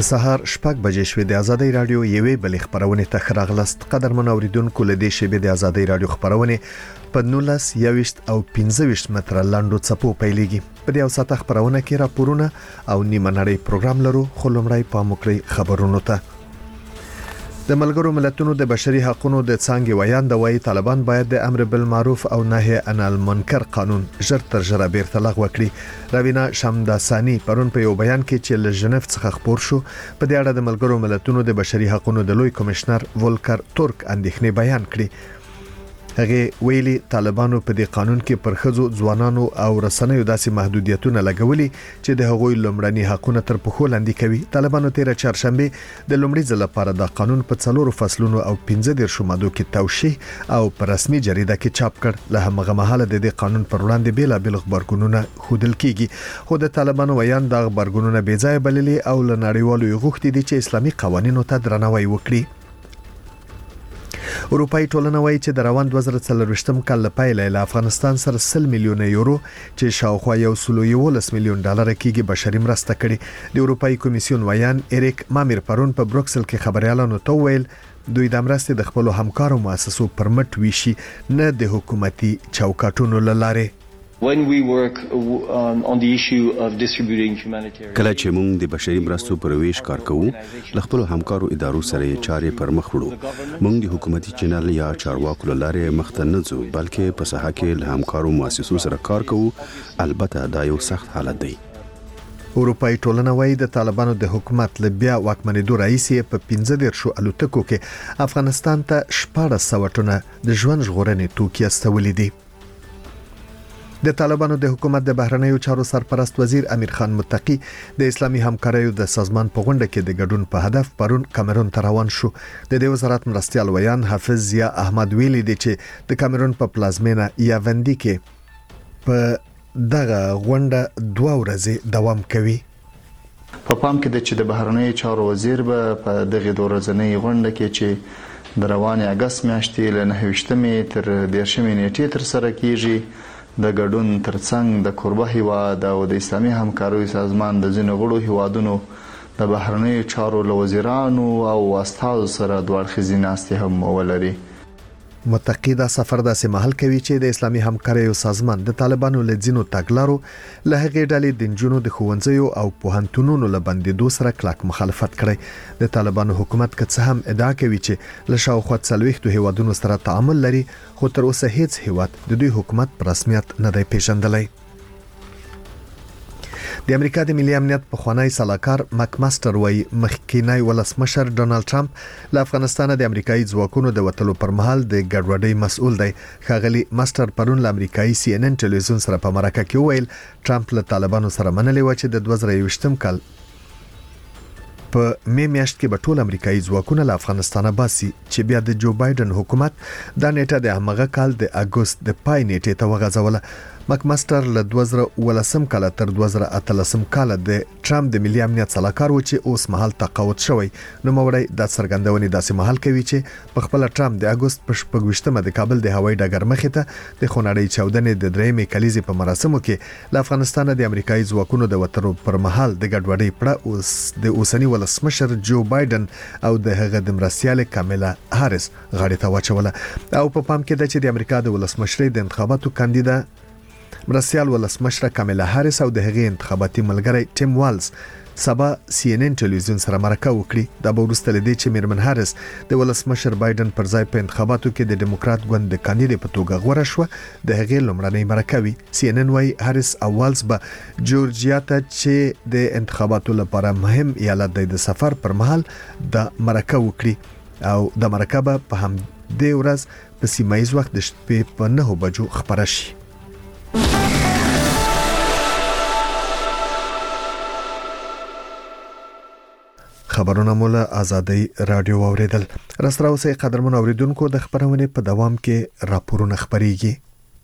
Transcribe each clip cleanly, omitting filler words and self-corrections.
د سهار 6 بجې شوې د آزادۍ رادیو یوې بلې خبرونه ته خراغلست. قدرمن اوریدونکو له دې شبې د آزادۍ رادیو خبرونه په 19 او 15 متر لاندو څپو پیلېږي. په دې اوساته خبرونه کې راپورونه او نیمه نړۍ پروګرام لرو. خو لومړی پام وکړئ خبرونو ته. د ملګرو ملتونو د بشري حقوقو د څانګې ویان د وایي طالبان باید د امر بالمعروف او نهي عن المنکر قانون ژر تر ژره بیرته لغوه کړي. روینا شمداسانی پرون په یو بیان کې چې له ژنیف څخه خبر شو په دې اړه د ملګرو ملتونو د بشري حقوقو د لوی کمشنر ولکر تورک اندېښنې بیان کړي. هغه ویلي طالبانو په دې قانون کې پر ښځو، ځوانانو او رسنیو داسې محدودیتونه لګولي چې د هغوی لومړني حقوقونه تر پښو لاندې کوي. طالبانو تیر چهارشنبه د لومړي ځل لپاره د قانون په 4 فصلونو او 15 مادو کې توشیح او په رسمي جریده کې چاپ کړ. له همغه مهاله د دې قانون پر وړاندې بیلابل خبرګونونه خودل کیږي. خو د طالبانو ویان د خبرګونونه بې ځای بللي او له نړیوالو غوښتي دي چې اسلامي قوانینو ته درناوی وکړي. اروپאי ټولنه وایي چې د روان 2023م کال لپاره له افغانستان سره 100 میلیون یورو چې شاوخوا $111 میلیون کېږي بشري مرسته کړي. د اروپאי کمیسیون ویان اریک مامیر پرون په بروکسل کې خبريالانو ته ویل دوی د مرستې د خپل همکارو مؤسسو پرمټ ویشي نه د حکومتي چوکاټونو لاره. When we work on the issue of distributing humanitarian کله چې موږ د بشري مرستو پر ویش کار کوو ل خپل همکارو ادارو سره چارې پر مخ وړو. موږ د حکومتي چینل یا چارواکو لاره مخته نه ځو بلکې په ساحه کې له همکارو مؤسسو سره کار کوو. البته دا یو سخت حالت دی. اروپאי ټولنه وایي د طالبانو د حکومت له بیا واکمنېدو راځي په 15 الوتکو کې افغانستان ته 1400 ټنه د ژوند ژغورنې توکي استولې دي. د طالبانو د حکومت د بهرنیو چارو سرپرست وزیر امیر خان متقی د اسلامي همکاریو د سازمان په غونډه کې د ګډون په هدف پرون کامرون ته روان شو. د دې وزارت مرستيال ویان حافظ ضیا احمد ویلي دی چې د کامرون په پلازمینه یاوندی کې په دغه غونډه 2 ورځې دوام کوي. په پام کې د چې د بهرنیو چارو وزیر به په دغه 2 ورځې غونډه کې چې د روان اگست میاشتې له 9 تر 10 نیټې تر سره کیږي د ګډون ترڅنګ د کوربه هیواد او د اسلامي همکاریو سازمان د ځینو غړو هیوادونو د بهرنیو چارو وزیرانو او استادو سره دوه اړخیزې ناستې هم ولري. متقی دا سفر داسې مهال کوي چې د اسلامي همکاریو سازمان د طالبانو له ځینو تګلارو له هغې ډلې د نجونو د ښوونځیو او پوهنتونونو له بندېدو سره کلک مخالفت کړی. د طالبانو حکومت که څه هم ادعا کوي چې له شاوخوا 40 هیوادونو سره تعامل لري خو تر اوسه هیڅ هیواد د دوی حکومت په رسمیت نه دی پیژندلی. د امریکا د ملي امنیت په خوانی سلاکار مک ماستر وایي مخکینی ولسمشر ډونالد ټرمپ له افغانستان د امریکایي ځواکونو د وټلو پر مهال د ګډوډۍ مسؤل دی. ښاغلي ماستر پرون له امریکایي CNN ټلویزیون سره په مرکه کې ویل ټرمپ له طالبانو سره منلې و چې د 2023م کال په می میاشت کې به ټول امریکایي ځواکونه له افغانستانه باسي چې بیا د جو بایدن حکومت دا نیټه د هغه کال د اگست د پای نیټې ته وغځوله. مک ماستر له 2019 کال تر 2018 کال د ټرمپ د ملي امنیت سلاکار و چې اوس مهال تقاعد شوی. نو موري د څرګندونې داسې مهال کوي چې په خپل ټرمپ د اگست په 14مه د کابل د هوایي ډګر مخې ته د خونړۍ چاودنې د درېمې کلیزې په مراسمو کې له افغانستان د امریکایي ځواکونو د وټرو پر مهال د ګډوډۍ پړه اوس د اوسنی ولسمشر جو بایدن او د هغه د مرستيال کاملا هاریس غاړې ته واچوله. او په پام کې ده چې د امریکا د ولسمشرۍ د انتخاباتو کاندیدا مرستيال ولسمشر کاملا هاریس او د هغې انتخاباتي ملګری ټیم والز سبا CNN ټلویزیون سره مرکه وکړي. دا به وروسته لدی چې میرمن هاریس د ولسمشر بایدن پر ځای په انتخاباتو کې د ډیموکرات ګوند د کاندید په توګه غوړه شو. د هغې لومړنۍ مرکه وی. CNN وايي هاریس او والز به جورجیا ته چې د انتخاباتو لپاره مهم ایالت دی د سفر پر مهال د مرکه وکړي او د مرکه په هم د ورځ په سیمایي وخت د شپې په 9 بجو خبره شي. خبرونه مولا آزادۍ رادیو اوریدل. راستره اوسې قدرمن اوریدونکو د خبرونه په دوام کې راپورونه خبريږي.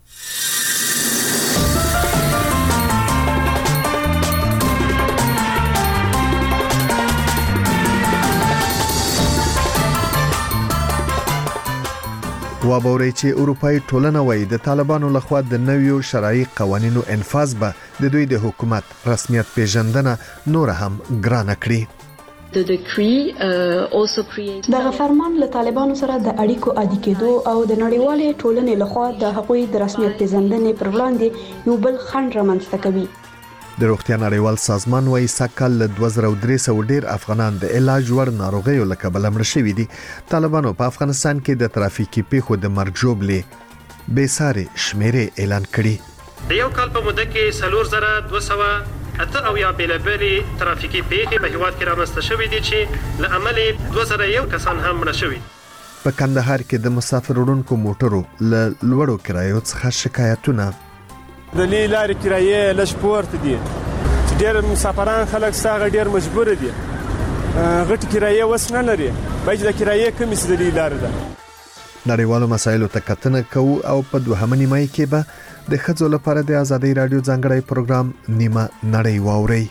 وابوري چې اروپאי ټولنه وایي د طالبانو لخوا د نویو شرعي قوانینو انفاذ به د دوی د حکومت رسمیت پیژندنه نور هم ګرانه کړي. دغه فرمان له طالبانو سره د اړیکو عادي کېدو او د نړیوالې ټولنې لخوا د هغوی د رسمیت پیژندنې پر وړاندې یو بل خنډ رامنځته کوي. د روغتیا نړیوال سازمان وايي سکهال له 2300 ډیر افغانان د علاج وړ ناروغیو له کبله مړ شوي دي. طالبانو په افغانستان کې د ترافیکي پیښو د مرګ ژوبلې بېساري شمیرې اعلان کړي. د یو کال په موده کې 4200 او یا بیلابېلې ترافیکي پیښې په هیواد کې رامنځته شوې دي چې له امله 2001 کسان هم مړه شوي. په کندهار کې د مسافر وړونکو موټرو له لوړو کرایو څخه شکایتونه. د لارې کرایې لږ پورته دي چې ډېر مسافران خلک ساغه ډېر مجبور دي غټ کرایې وس نه لري باید د کرایې کمی سي د لارې ده. نړیوالو مسایلو ته کتنه کوو او په دوهمه نیمه کې به د ښځو لپاره د ازادۍ رادیو ځانګړی پروګرام نیمه نړۍ واوري.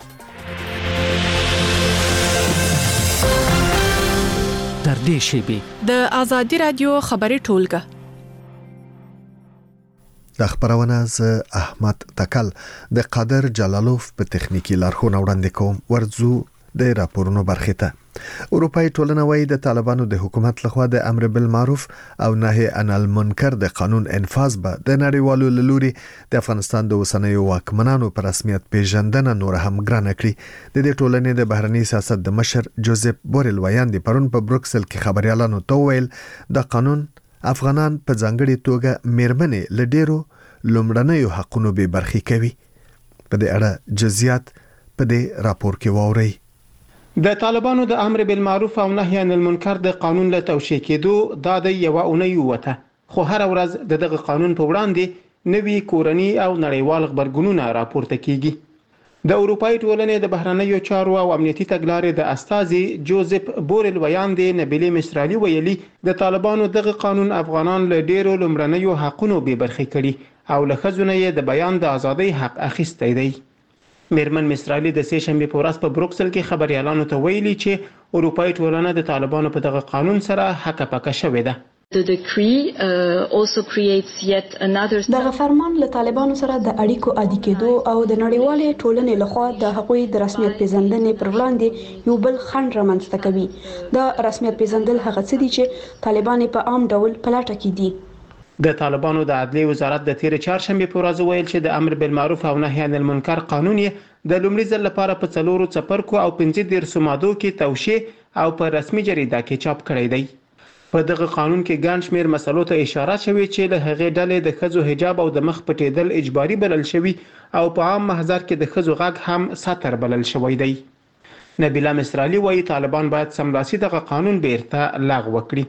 تر دې شیبې د ازادۍ رادیو خبري ټولګه د خبرونه ز احمد تکل د قادر جلالوف په تخنیکی لارښوونه وړاندې کوم. ورځو د راپورونو برخه ته. اروپای ټولنه وايي د طالبانو د حکومت لخوا د امر بالمعروف او نهي عن المنکر د قانون انفاذ به د نړیوالو لوري د افغانستان د اوسنیو واکمنانو پر رسمیت پیژندنه نور هم ګرانه کړي. د دې ټولنې د بهرنی سیاست د مشر جوزف بورل وایاندې پرون په بروکسل کې خبريالانو ته ویل د قانون افغانان په ځانګړي توګه میرمنې لډیرو لومړنیو حقونو به برخې کوي. په دې اړه جزئیات په دې راپور کې واوري. د طالبانو د امر بالمعروف او نهي عن المنکر د قانون له توشیح کېدو دا د یو اونۍ وته، خو هر ورځ دغه قانون په وړاندې نوي کورنی او نړیوال خبرګونونه راپورته کیږي. د اروپای ټولنې د بهرنیو چارو او امنیتي تګلارې د استاذي جوزف بورل ویاندې نبیلې مصرالی ویلي د طالبانو دغه قانون افغانان له ډیرو لومړنیو حقونو به برخې کړي او له ښځو نه د بیان د ازادۍ حق اخیستی دی. میرمن مصرالی د سه شنبه په ورځ په بروکسل کې خبريالانو ته ویلي چې اروپای ټولنه د طالبانو په دغه قانون سره حق پکه شوې ده. دغه فرمان له طالبانو سره د اړیکو عادي کېدو او د نړیوالې ټولنې لخوا د هغوی د رسمیت پیژندنې پر وړاندې یو بل خنډ رامنځته کوي. د رسمیت پیژندل هغه څه دي چې طالبان په عام ډول پلاټه کې دي. د طالبانو د عدلیې وزارت د تیر چهارشنبه په ورځ ویل چې د امر بالمعروف او نهي عن المنکر قانون د لومړي ځل لپاره په 4 څپرکو او 15 مادو کې توشیح او په رسمي جریده کې چاپ کړی دی. په دغه قانون کې ګڼ شمېر مسلو ته اشاره شوې چې له هغې ډلې د ښځو حجاب او د مخ پټېدل اجباري بلل شوي او په عام محضر کې د ښځو غږ هم ساتر بلل شوی دی. نبیله مصرالی وایي طالبان باید سملاسي دغه قانون بیرته لغوه کړي.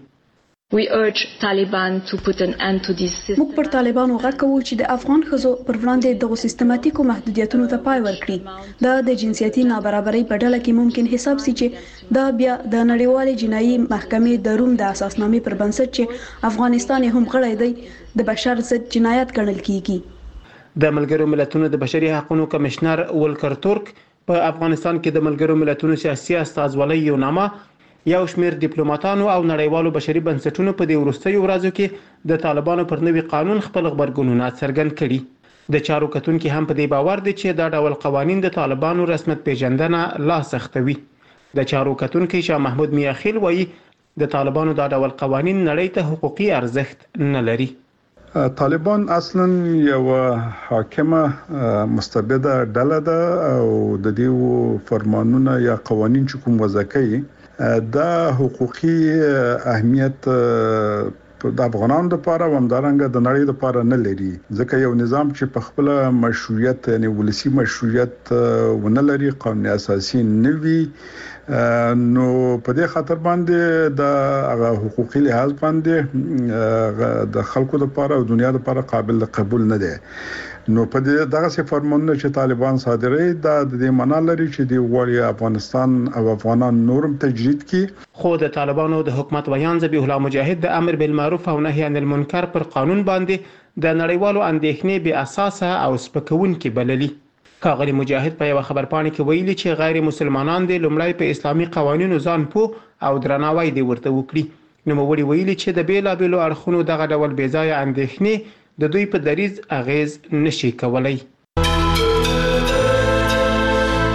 موږ پر طالبانو غږ کوو چې د افغان ښځو پر وړاندې دغه سیستماتیکو محدودیتونو ته پای ورکړي. دا د جنسیتي نابرابرۍ په ډله کې ممکن حساب سي چې دا بیا د نړیوالې جنایي محکمې د روم د اساسنامې پر بنسټ چې افغانستان هم غړی دی د بشر ضد جنایت ګڼل کیږي. د ملګرو ملتونو د بشري حقوقو کمشنر ولکر تورک په افغانستان کې د ملګرو ملتونو سیاسي استازولۍ یو نامه یو شمېر ډیپلوماټانو او نړیوالو بشري بنسټونو په دې وروستیو ورځو کې د طالبانو پر نوي قانون خپل خبرګونونه څرګند کړي. د چارو کتونکو هم په دې باور دي چې دا ډول قوانین د طالبانو رسمیت پیژندنه لا سختوي. د چارو کتونکو شاه محمود میاخیل وایي د طالبانو دا ډول قوانین نړۍ ته حقوقي ارزښت نه لري. طالبان اصلا یو حاکمه مستبده ډله ده او د دې فرمانونه یا قوانین چې کوم وضع کوي دا حقوقي اهمیت د افغانانو لپاره او همدارنګه د نړۍ لپاره نه لري، ځکه یو نظام چې په خپل مشروعیت یعنی ولسی مشروعیت ونه لري، قانون اساسي نه وي، نو په دې خاطر باندې د حقوقي لحاظ باندې د خلکو لپاره او دنیا لپاره قابل قبول نه دی. نو په دغه څه فرمانونه چې طالبان صادروي دا د دې معنا لري چې د غوړی افغانستان او افغانان نورم تجدید کی. خو د طالبانو د حکومت ویان ذبیح الله مجاهد د امر بالمعروف او نهي عن المنکر پر قانون باندې د نړیوالو اندېښنې بې اساسه او سپکونکي بللي. کاغلی مجاهد په یو خبرپاڼه کې ویلي چې غیر مسلمانان د لومړی په اسلامي قوانینو ځان پوه او درناوی دی ورته وکړي. نو وړي ویلي چې د بیلابېلو اړخونو دغه ډول بې ځایه اندېښنې د دوی په دریځ اغیز نشي کولای.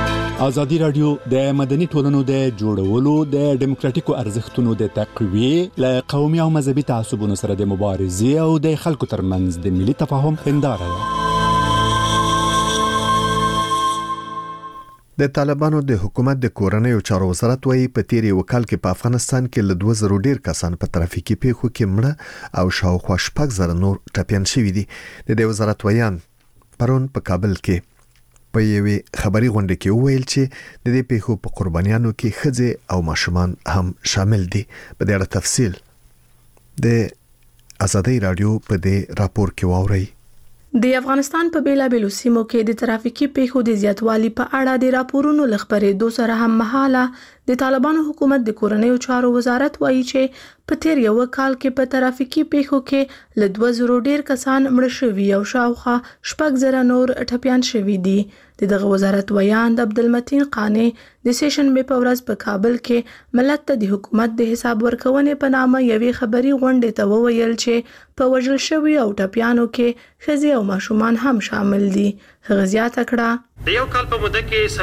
ازادي رادیو د مدني ټولنو د جوړولو د ډیموکراتیکو ارزښتونو د تقویه ل قومي او مذهبي تعصبونو سره د مبارزې او د خلکو ترمنځ د ملي تفاهم هنداره ده. د طالبانو د حکومت د کورنۍ او چارو وزارت وايي په تیری وکال کې په افغانستان کې له 2000 ډیر کسان په ترافیکي پیښو کې مړه او شاوخوا 6,000 نور ټپيان شوي دي. د دې وزارت ویان پرون په کابل کې په یوې خبري غونډه کې وویل چې د دې پیښو په قربانیانو کې ښځې او ماشومان هم شامل دي. په دې اړه تفصیل د ازادي رادیو په دې راپور کې واورئ. د افغانستان په بیلابېلو سیمو کې د ترافیکي پیښو د زیاتوالي په اړه د راپورونو لخبرېدو سره هم مهاله د طالبانو حکومت د کورنۍ او چارو وزارت وایي چې په تیر یو کال کې په ترافیکي پیښو کې له 2000 ډیر کسان مړه شوي او شاوخوا 6,000 نور ټپيان شوي دي. دغه وزارت ویان د عبدالمتین قانی د سیشنبه په ورځ په کابل کې ملت ته د حکومت د حساب ورکونې په نامه یوې خبري غونډې ته وویل چې په وژل شوي او ټپيانو کې ښځې او ماشومان هم شامل دي. هغه زیاته کړه د یو کال په موده کې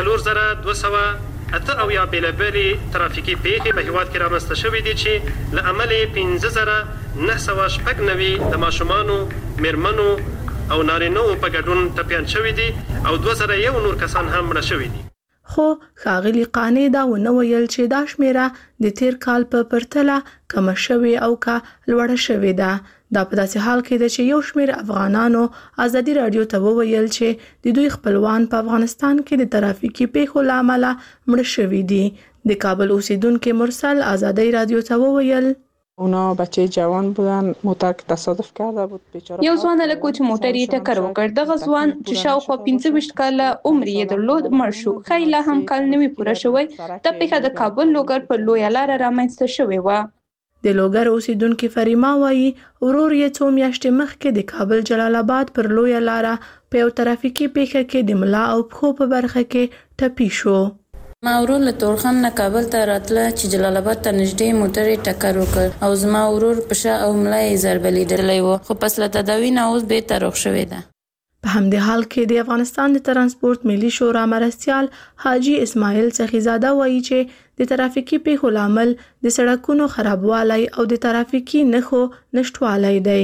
4200 او یا بیلابېلې ترافیکي پیښې په هیواد کې رامنځته شوې دي چې له امله 15990 د ماشومانو، میرمنو او نارینه‌و په ګډون ټپيان شوي دي او 2001 نور کسان هم مړه شوي دي. خو ښاغلي قانی دا ونه ویل چې دا شمیره د تیر کال په پرتله کم شوي او کا لوړه شوې ده. دا په داسې حال کې ده چې یو شمېر افغانانو ازادي رادیو ته وویل چې د دوی خپلوان په افغانستان کې د ترافیکي پیښو لامل مړه شوي دي. د کابل اوسیدونکو مرسل ازادي رادیو ته وویل اونا بچه جوان بودن، موتر که تصادف کرده بود بیچاره. یو ځوان لکه چې موټر یې ټکر وکړ. دغه ځوان چې شاوخوا 25 کاله عمر یې درلود مړ شو. خیله هم کال نوي پوره شوی. د پیښه د کابل لوګر په لویه لار رامنځته شوې و. د لوګر اوسیدونکو فریما وایي ورور یې څو میاشتې مخکې د کابل جلال آباد پر لویه لار په یو ترافیکي پیښه کې د ملا او پښو په برخه کې ټپي شو. ما ورور له تورخم نه کابل ته راتله چې جلال آباد ته نږدې موټر ټکر وکړ او زما ورور په شا او ملا یې ضربه لیدلی و، خو پس له تداوي نه اوس بیرته روغ شوی ده. په همدې حال کې د افغانستان د ترانسپورت ملي شورا مرستیال حاجی اسماعیل سخیزاده وایي چې د ترافیکي پیښو لامل د سړکونو خرابوالی او د ترافیکي نښو نشټوالی دی.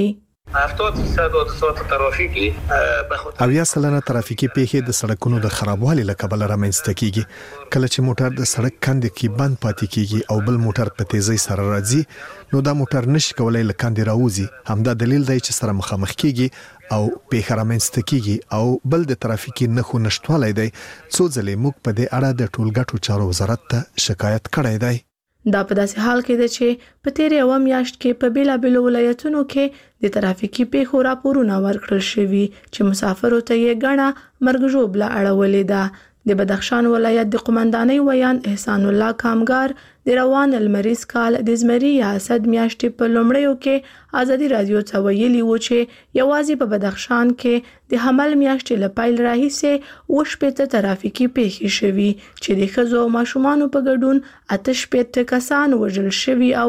70% ترافیکي او یا سلنه ترافیکي پیښې د سړکونو د خرابوالي له کبله رامنځته کیږي. کله چې موټر د سړک کندې کې بند پاتې کیږي او بل موټر په تیزی سره راځي نو دا موټر نشي کولای له کندې راوځي. همدا دلیل دی چې سره مخامخ کیږي او پیښه رامنځته کیږي. او بل د ترافیکي نښو نشټوالی دی. څو ځلې موږ په دې اړه د ټولګټو چارو وزارت ته شکایت کړی دی. دا په داسې حال کې ده چې په تیر یو میاشت کې په بیلابېلو ولایتونو کې د ترافیکي پیښو راپورونه ورکړل شوي چې مسافرو ته یې ګڼه مرګ ژوبله اړولې ده. د بدخشان ولایت د قومندانۍ ویان احسان الله کامګار د روان المریض کال د زمري یا اسد میاشتې په لومړیو کې ازادي رادیو ته ویلي و چې یوازې په بدخشان کې د حمل میاشتې له پیل راهیسې 80 ترافیکي پیښې شوي چې د ښځو او ماشومانو په ګډون 88 کسان وژل شوي او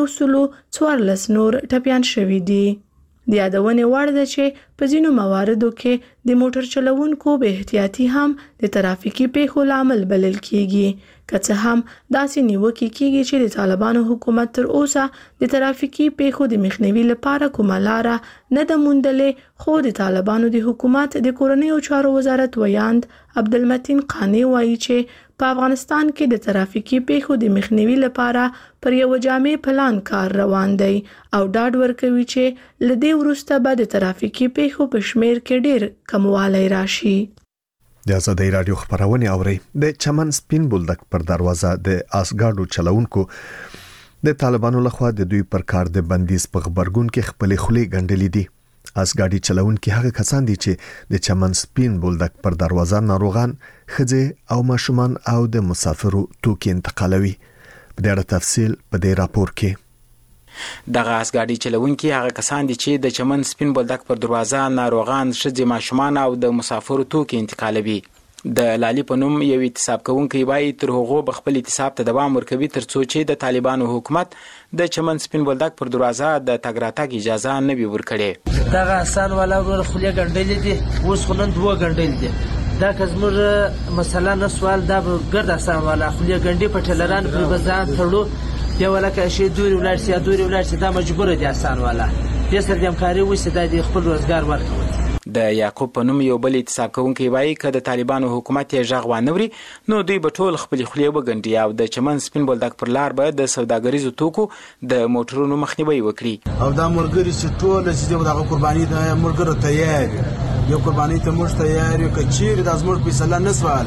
114 نور ټپيان شوي دي. د یادونې وړ ده چې په ځینو مواردو کې د موټر چلوونکو بې احتیاطي هم د ترافیکي پیښو لامل بلل کیږي. که څه هم داسې نیوکې کیږي چې د طالبانو حکومت تر اوسه د ترافیکي پیښو د مخنیوي لپاره کومه لاره نه ده موندلې، خو د طالبانو د حکومت د کورنۍ او چارو وزارت ویاند عبدالمتین قانی وایي چې په افغانستان کې د ترافیکي پیښو د مخنیوي لپاره پر یو جامع پلان کار روان دی او ډاډ ورکوي چې لدې وروسته به د ترافیکي پیښو په شمیر کې ډیر کموالی راشي. د ازادي رادیو خبرونه اوري. د چمن سپین بولدک پر دروازه د اسګاډو چلوونکو د طالبانو لخوا د دوی پر کار د بندیز په خبرګون کې خپل خولي ګنډلې دي. اسګاډي چلوونکي هغه کسان دي چې د چمن سپین بولدک پر دروازه ناروغان، ښځې او ماشومان او د مسافرو توکي انتقالوي. په دې اړه تفصیل په دې راپور کې. دغه اسګاډي چلوونکي هغه کسان دي چې د چمن سپین بولدک پر دروازه ناروغان، ښځې، ماشومان او د مسافرو توکي انتقالوي. د لالي په نوم یو احتساب کوونکی وایي تر هغو به خپل احتساب ته دوام ورکوي تر څو چې د طالبانو حکومت د چمن سپین بولدک پر دروازه د تګ راتګ اجازه نه وي ورکړې. دغه سال والا ورور خولې ګنډلې دي، اوس خو نن 2 ګنډلې دي. دا که زموږ مثلا نه سوال دا به ګرد اسان والا خولې ګنډې په ټیلران پرې به ځان تړو بیا ولکه شي دوري ولاړ شي یا دوري ولاړ شي دا مجبوره دي اسان والا دې سره د همکاري وشي دا د خپل روزګار ورکوي. د یعقوب په نوم یو بل اعتصاب کوونکی وایي که د طالبانو حکومت یې غږ وانوري نو دوی به ټول خپلې خولې وګنډي او د چمن سپین بولدک پر لار به د سوداګریزو توکو د موټرونو مخنیوي وکړي. او دا ملګري چې ټول چې دغه قرباني د ملګرو تیار یو قرباني ته موږ تیار یو که چیرې د زموږ فیصله نه سوال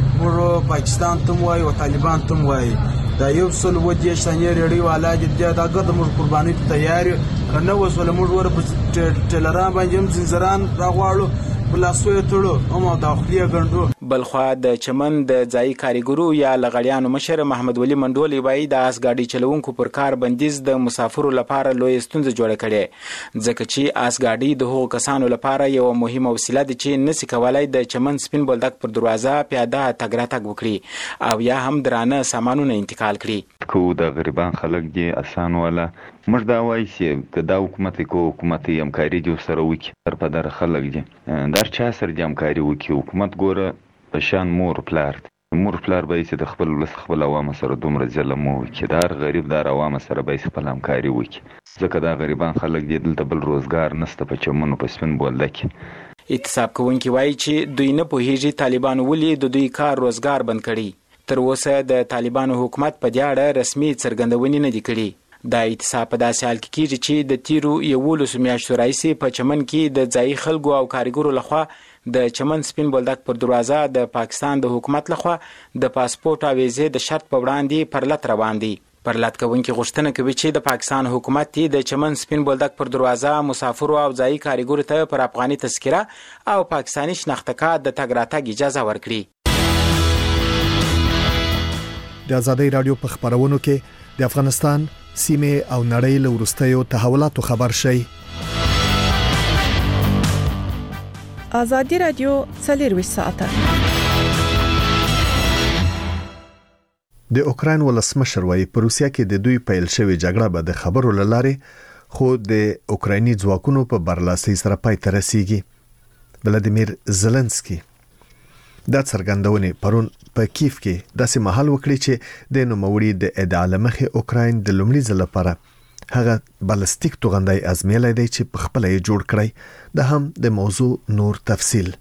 موږ پاکستان ته وایي او طالبان ته وایي دا یو څل ودی شانې ریډي والا چې دا ګرد موږ قرباني ته تیار کنه وسول موږ ور په ټیلران باندې زنجران راغواړو بلاسوي تړو او دا خپل ګندو. بلخوا د چمن د ځای کاریګرو یا لغړیانو مشر محمد ولی منډولي وایي د اسګاډي چلوونکو پر کار بندیز د مسافرو لپاره لوی ستونزه جوړه کړي ځکه چې اسګاډي د هغو کسانو لپاره یو مهمه وسیله ده چې نسی کولای د چمن سپین بولدک پر دروازه پیاده تګ راتګ وکړي او یا هم درانه سامانونه انتقال کړي. کو د غریبان خلک دي اسان ولا موږ دا وایي چې دا حکومت کو حکومت همکاري جو سره وکړي پر در خلک دي در چا سره د همکاري وکړي حکومت ګوره په شان مور پلار به چې د خپل ولس خپل عوام سره دومره ظلم وکړي دا غریب دار عوام سره به خپل همکاري وکړي ځکه دا غریبان خلک دي دلته بل روزګار نشته په چمنو په سپین بولدک. اعتصاب کوونکي وایي چې دوی نه پوهیږي طالبانو ولې د دوی کار روزګار بند کړي. تر اوسه د طالبانو حکومت په دې اړه رسمي څرګندونې نه دي کړي. دا اعتصاب په داسې حال کې کیږي چې د تیرو 11 میاشتو راهیسې په چمن کې د ځایي خلکو او کارګرو لخوا د چمن سپین بولدک پر دروازه د پاکستان د حکومت لخوا د پاسپورت او ویزې د شرط په وړاندې پرلط روان دي. پرلط کوونکي غوښتنه کوي چې د پاکستان حکومت د چمن سپین بولدک پر دروازه مسافرو او ځایي کارګرو ته پر افغاني تذکره او پاکستاني شناخته کارت د تګ راتګ اجازه ورکړي. د آزادۍ رادیو په خبرونو کې د افغانستان سیمه او نړۍ له وروستیو تحولاتو خبر شي. آزادۍ رادیو 24 ساعته. د اوکراین ولسمشر وايي په روسیا کې د دوی پیل شوی جګړه به د خبرو لاره خو د اوکرایني ځواکونو په برلاسي سره پای ته رسیږي. ولادیمیر زيلنسکي دا څرګندونه پرون په کیف کې داسې محل وکړي چې د نوموړي د ادعا لمخې اوکراین د لومړي ځل لپاره هغه بالستیک توغندای ازمیلای دی چې په خپل یې جوړ کړی. د هم د موضوع نور تفصیل.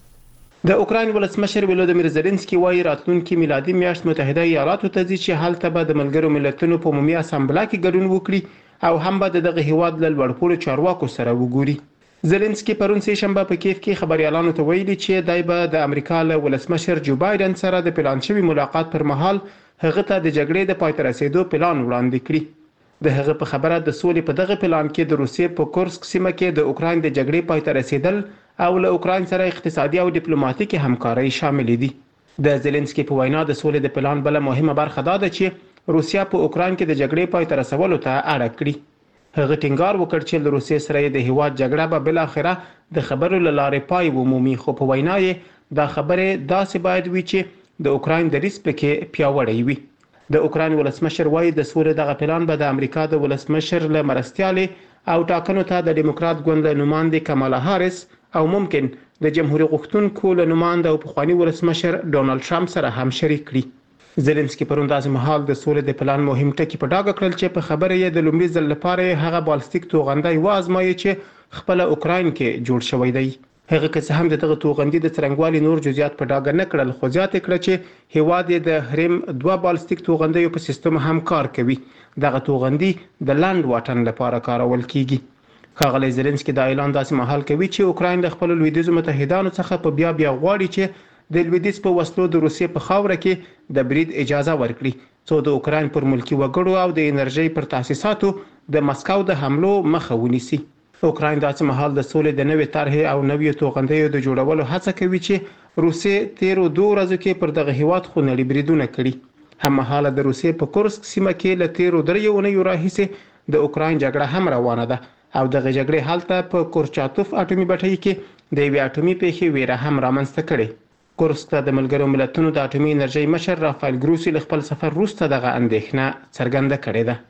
د اوکراین ولسمشر ولادیمیر زيلنسکي وايي راتلونکي میلادي میاشت متحده ایالاتو ته ځي چې هلته به د ملګرو ملتونو په عمومي اسامبلا کې ګډون وکړي او هم به دغه هیواد له لوړپوړو چارواکو سره وګوري. زيلنسکي پرون سه شنبه په کیف کې خبريالانو ته ویلي چې دای به د امریکا له ولسمشر جو بایدن سره د پلان شوی ملاقات پر مهال هغه ته د جګړې د پای ته رسیدو پلان وړاندې کړي. د هغه په خبره د سولې په دغه پلان کې د روسیې په کورسک سیمه کې د اوکراین د جګړې پای ته رسیدل او له اوکراین سره اقتصادي او ډیپلوماټیکي همکاري شامل دي. د زيلنسکي په وینا د سولې د پلان بل مهمه برخه دا ده چې روسیا په اوکراین کې د جګړې پای ته رسولو ته اړ کړي. هغه ټینګار وکړ چې د روسیې سره د هیواد جګړه به بل اخره د خبرو لاره پای ومومي خو په وینا یې دا خبره داسې باید وي چې د اوکراین د ریس پکې پیاوړی وي. د اوکراین ولسمشر وايي د سولې دغه پلان به د امریکا د ولسمشر له مرستيالې او ټاکنو ته د ډیموکرات ګوند له نماینده کمالا هاریس او ممکن د جمهوریت غوښتونکو له نماینده او پخوانی ولسمشر ډونالد ټرمپ سره هم شریک کړي. زيلنسکي پرون داسې مهال د سولې د پلان مهم ټکی په ډاګه کړل چې په خبره یې د لومړي ځل لپاره هغه بالستیک توغندای وازمایي چې خپل اوکراین کې جوړ شوی دی. هغه که څه هم دغه توغندي د څرنګوالي نور جزئیات په ډاګه نه کړل خو زیات کړ چې هیواد د هرم 2 بالستیک توغندیو په سیستم هم کار کوي. دغه توغندي د لاند واټن لپاره کارول کیږي. ښاغلی زيلنسکي دا اعلان داسې مهال کوي چې اوکراین د خپل لویدیځو متحدانو څخه په بیا غواړي چې د لویدیځ په وسلو د روسیې په خاوره کې د برید اجازه ورکړي څو د اوکراین پر ملکی وګړو او د انرژي پر تاسیساتو د مسکو د حملو مخه ونیسي. اوکراین داسې مهال د سولې د نوې طرحې او نوې توغندیو د جوړولو هڅه کوي چې روسیې تیرو 2 ورځو کې پر دغه هیواد خونړي بریدونه کړي. هم مهاله د روسیې په کورسک سیمه کې له تیرو 3 اونیو راهیسې د اوکراین جګړه هم روانه ده او دغه جګړې حالت په کورچاتوف اټومي بټۍ کې د یوې اټومي پیښې ویره هم رامنځته کړي. کورسک ته د ملګرو ملتونو د اټومي انرژي مشر رافایل ګروسی له خپل سفر وروسته دغه اندېښنه څرګنده کړې ده.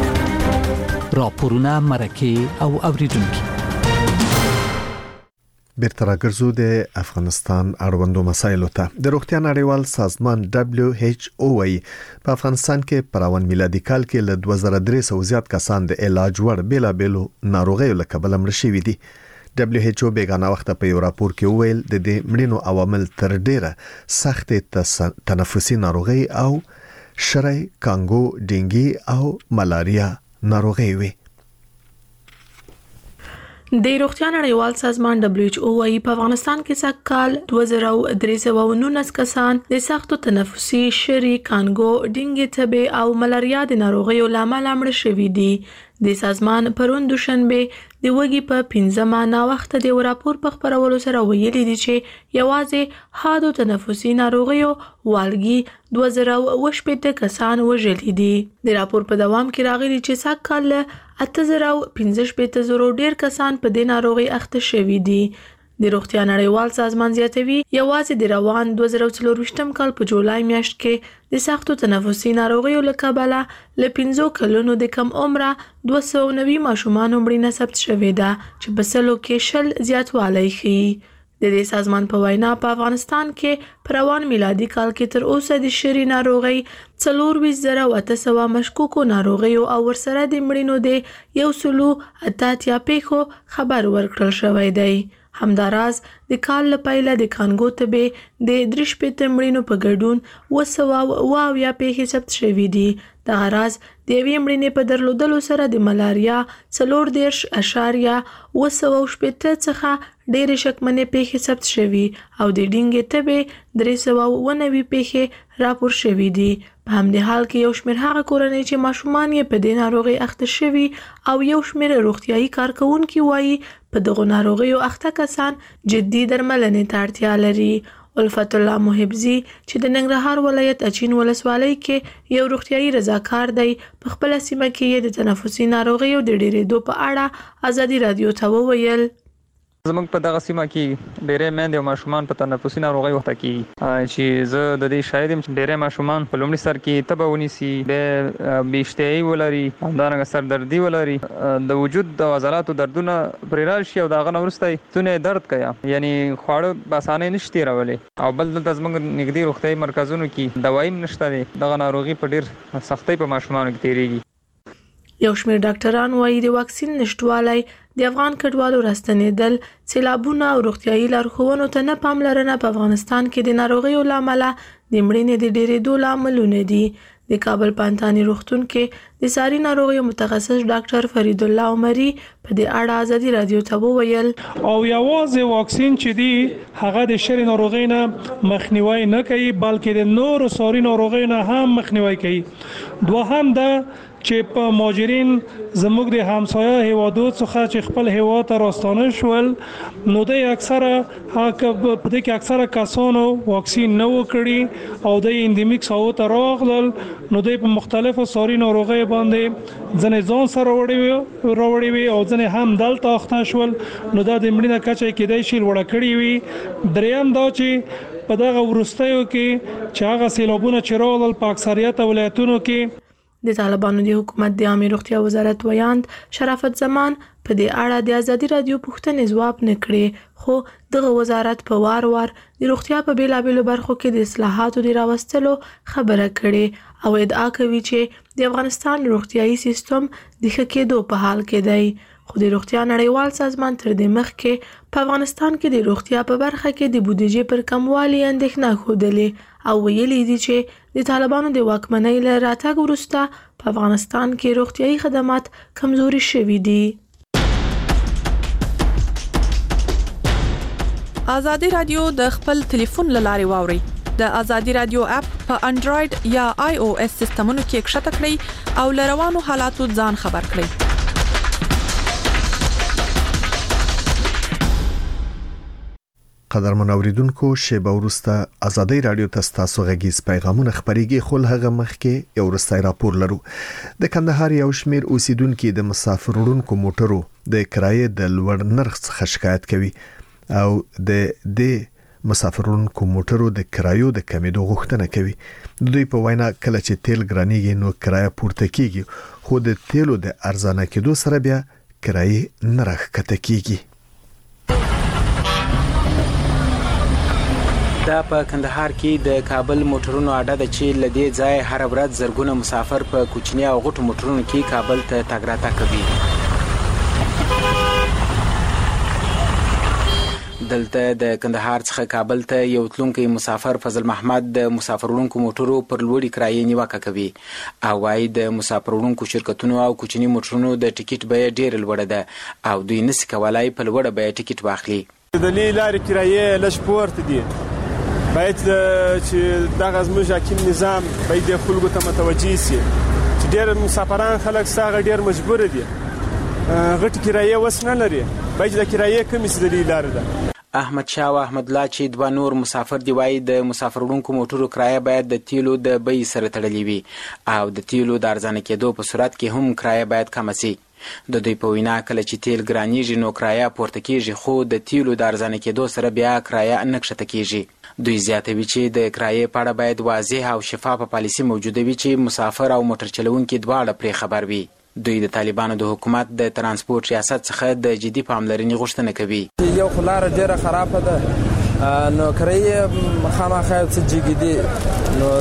راپورونه مرکه او اوریدونکو بیرته راګرځو د افغانستان اړوندو مسایلو ته. د روغتیا نړیوال سازمان WHO وايي په افغانستان کې پر اول میلادي کال کې له 2300 زیات کسان د علاج وړ بیلابېلو ناروغیو له کبله مړ شوي دي. WHO بیگانه وخت په یو راپور کې ویل د دې مړینو عوامل تر ډیره سخت تنفسي ناروغي او شری، کانګو، ډینګي او ملاریا ناروغي وي. د روغتیا نړیوال سازمان WHO وايي په افغانستان کې سږکال 2319 کسان د سختو تنفسي شری، کانګو، ډینګي تبه او ملاریا د ناروغیو لامل مړ شوي دي. د سازمان پرون دوشنبه د وګي په 15 نا وخت د راپور په خبرولو سره ویلي دي چې یوازې حادو تنفسي ناروغیو والګي 2018 کسان وژلي دي. د راپور په دوام کې راغلي چې سږکال 8015 ډیر کسان په دې ناروغي اخته شوي دي. د روغتیا نړیوال سازمان زیاتوي یوازې د روان 2024 کال په جولای میاشت کې د سختو تنفسي ناروغیو له کبله له 15 کلونو د کم عمره 290 ماشومان مړینه ثبت شوې ده چې په سلو کې 10 زیاتوالی ښيي. د دې سازمان په وینا په افغانستان کې پر روان میلادي کال کې تر اوسه د شری ناروغي 4800 مشکوکو ناروغیو او ورسره د مړینو د 180 پیښو خبر ورکړل شوی دی. همداراز د کال له پیله د کانګو تبه د 3 مړینو په ګډون 200 پیښې ثبت شوې دي. دغه راز د یوې مړینې په درلودلو سره د ملاریا 4.8 څخه ډېرې شکمنې پیښې ثبت شوي او د ډینګي تبه 390 پیښې راپور شوي دي. په همدې حال کې یو شمېر هغه کورنۍ چې ماشومان یې په دې ناروغي اخته شوي او یو شمېر روغتیايي کارکونکي وایي په دغو ناروغیو اخته کسان جدي درملنې ته اړتیا لري. الفت الله محبزي چې د ننګرهار ولایت اچین ولسوالۍ کې یو روغتیايي رضاکار دی په خپل سیمه کې د تنفسي ناروغیو د ډېرېدو په اړه ازادي رادیو ته وویل. زموږ په دغه سیمه کې ډېرې میندې او ماشومان په تنفسي ناروغۍ وخته کېږي چې زه د دې شاهد یم چې ډېرې ماشومان په لومړي سر کې تبه ونیسي، بیا بې اشتهایي ولري، همدارنګه سردردي ولري، د وجود د عضلاتو دردونه پرې راشي او د هغه نه وروسته یې ستونی درد کوي، یعنی خواړه په اسانۍ نشي تېرولی. او بل دلته زموږ نږدې روغتیايي مرکزونو کې دوایي هم نشته دی. دغه ناروغي په ډېر سختۍ په ماشومانو کې تېرېږي. یو شمېر ډاکټران وایي د واکسین نشټوالی د افغان کډوالو راستنېدل، سیلابونه او روغتیايي لارښوونو ته نه پاملرنه په افغانستان کې د ناروغیو له امله د مړینې د ډېرېدو لاملونه دي. د کابل پانتانی روغتون کې د ساري ناروغیو متخصص ډاکټر فرید الله عمري په دې اړه ازادي رادیو ته وویل. او یوازې واکسین چې دی هغه د شری ناروغۍ نه مخنیوي نه کوي بلکې د نورو ساري ناروغیو نه هم مخنیوي کوي. دوهم دا چې په مهاجرین زموږ د همسایه هیوادو څخه چې خپل هیواد ته راستانه شول نو د اکثره کسانو واکسین نه وکړي او د اندیمیک ساو ته راغلل نو د په مختلفو ساري ناروغیو باندې ځنې ځان سره راوړي وي او ځنې هم دلته اخته شول نو دا د مړینې کچه کېدای شي لوړه کړې وي. دریم دا چې په دغه وروستیو کې چې هغه سیلابونه چې راغلل په اکثریت ولایتونو کې د طالبانو د حکومت د عامه روغتیا وزارت ویاند شرافت زمان په دې اړه د ازادي رادیو پوښتنې ځواب نه کړې، خو دغه وزارت په وار د روغتیا په بیلابېلو برخو کې د اصلاحاتو د راوستلو خبره کړې او ادعا کوي چې د افغانستان روغتیايي سیستم د ښه کېدو په حال کې دی. خو د روغتیا نړیوال سازمان تر دې مخکې په افغانستان کې د روغتیا په برخه کې د بودیجې پر کموالي اندېښنه ښودلې او ویلي دي چې د طالبانو د واکمنۍ له راتګ وروسته په افغانستان کې روغتیايي خدمات کمزوري شوي دي. ازادي رادیو د خپل ټلیفون لارې واوري. د ازادي رادیو اپ په انډراید یا آی او اس سیستمونو کې کښته کړئ او لروانو حالاتو ځان خبر کړئ. قدرمن اوریدونکو شیبه وروسته ازادي رادیو تاسو غږیز پیغامونه خبريږي خو هغه مخکې یو وروستي راپور لرو. د کندهار یو شمیر اوسیدونکو د مسافر وړونکو موټرو د کرایې د لوړ نرخ څخه شکایت کوي او د مسافر وړونکو موټرو د کرایو د کمیدو غوښتنه کوي. دوی په وینا کله چې تیل ګرانیږي نو کرایه پورته کیږي خو د تیلو د ارزانه کېدو سره بیا کرایې نرخ کته کیږي. دا په کندهار کې د کابل موټرونو اډه د چې لدی ځای هر ورځ زرګونه مسافر په کوچني او غټو موټرونو کې کابل ته تګ راتګ کوي. دلته د کندهار څخه کابل ته یو تلونکی مسافر فضل محمد د مسافرونکو موټرو پر لوړی کرایې نیوکه کوي او وايي د مسافرونکو شرکتونو او کوچني موټرونو د ټیکټ بیه ډېره لوړه ده او دوی نشي کولای په لوړه بیه ټیکټ واخلي. د لارې کرایې لږ پورته دي، باید چې دغه زموږ حاکم نظام باید د خلکو ته متوجه شي چې ډېر مسافران خلک ساغه ډېر مجبور دي، غټ کرایې وس نه لري، باید د کرایې کمې شي د لارې ده. احمد شاه او احمد الله چې دوه نور مسافر دی وايي د مسافرونکو موټرو کرایه باید د تیلو د بیې سره تړلې وي او د تیلو د ارزانه کېدو په صورت کې هم کرایه باید کم شي. د دوی په وینا کله چې تیل ګرانیږي نو کرایه پورته کیږي، خو د تیلو د ارزانه کېدو سره بیا کرایه نه کښته کیږي. دوی زیاتوي چې د کرایې په اړه باید واضح او شفافه پالیسي موجوده وي چې مسافر او موټر چلوونکي دواړه پرې خبر وي. دوی د طالبانو د حکومت د ترانسپورت ریاست څخه د جدي پاملرنې غوښتنه کوي. یو خلاره ډیره خرابه ده، نو کرایې خامخا څه جګیدي، نو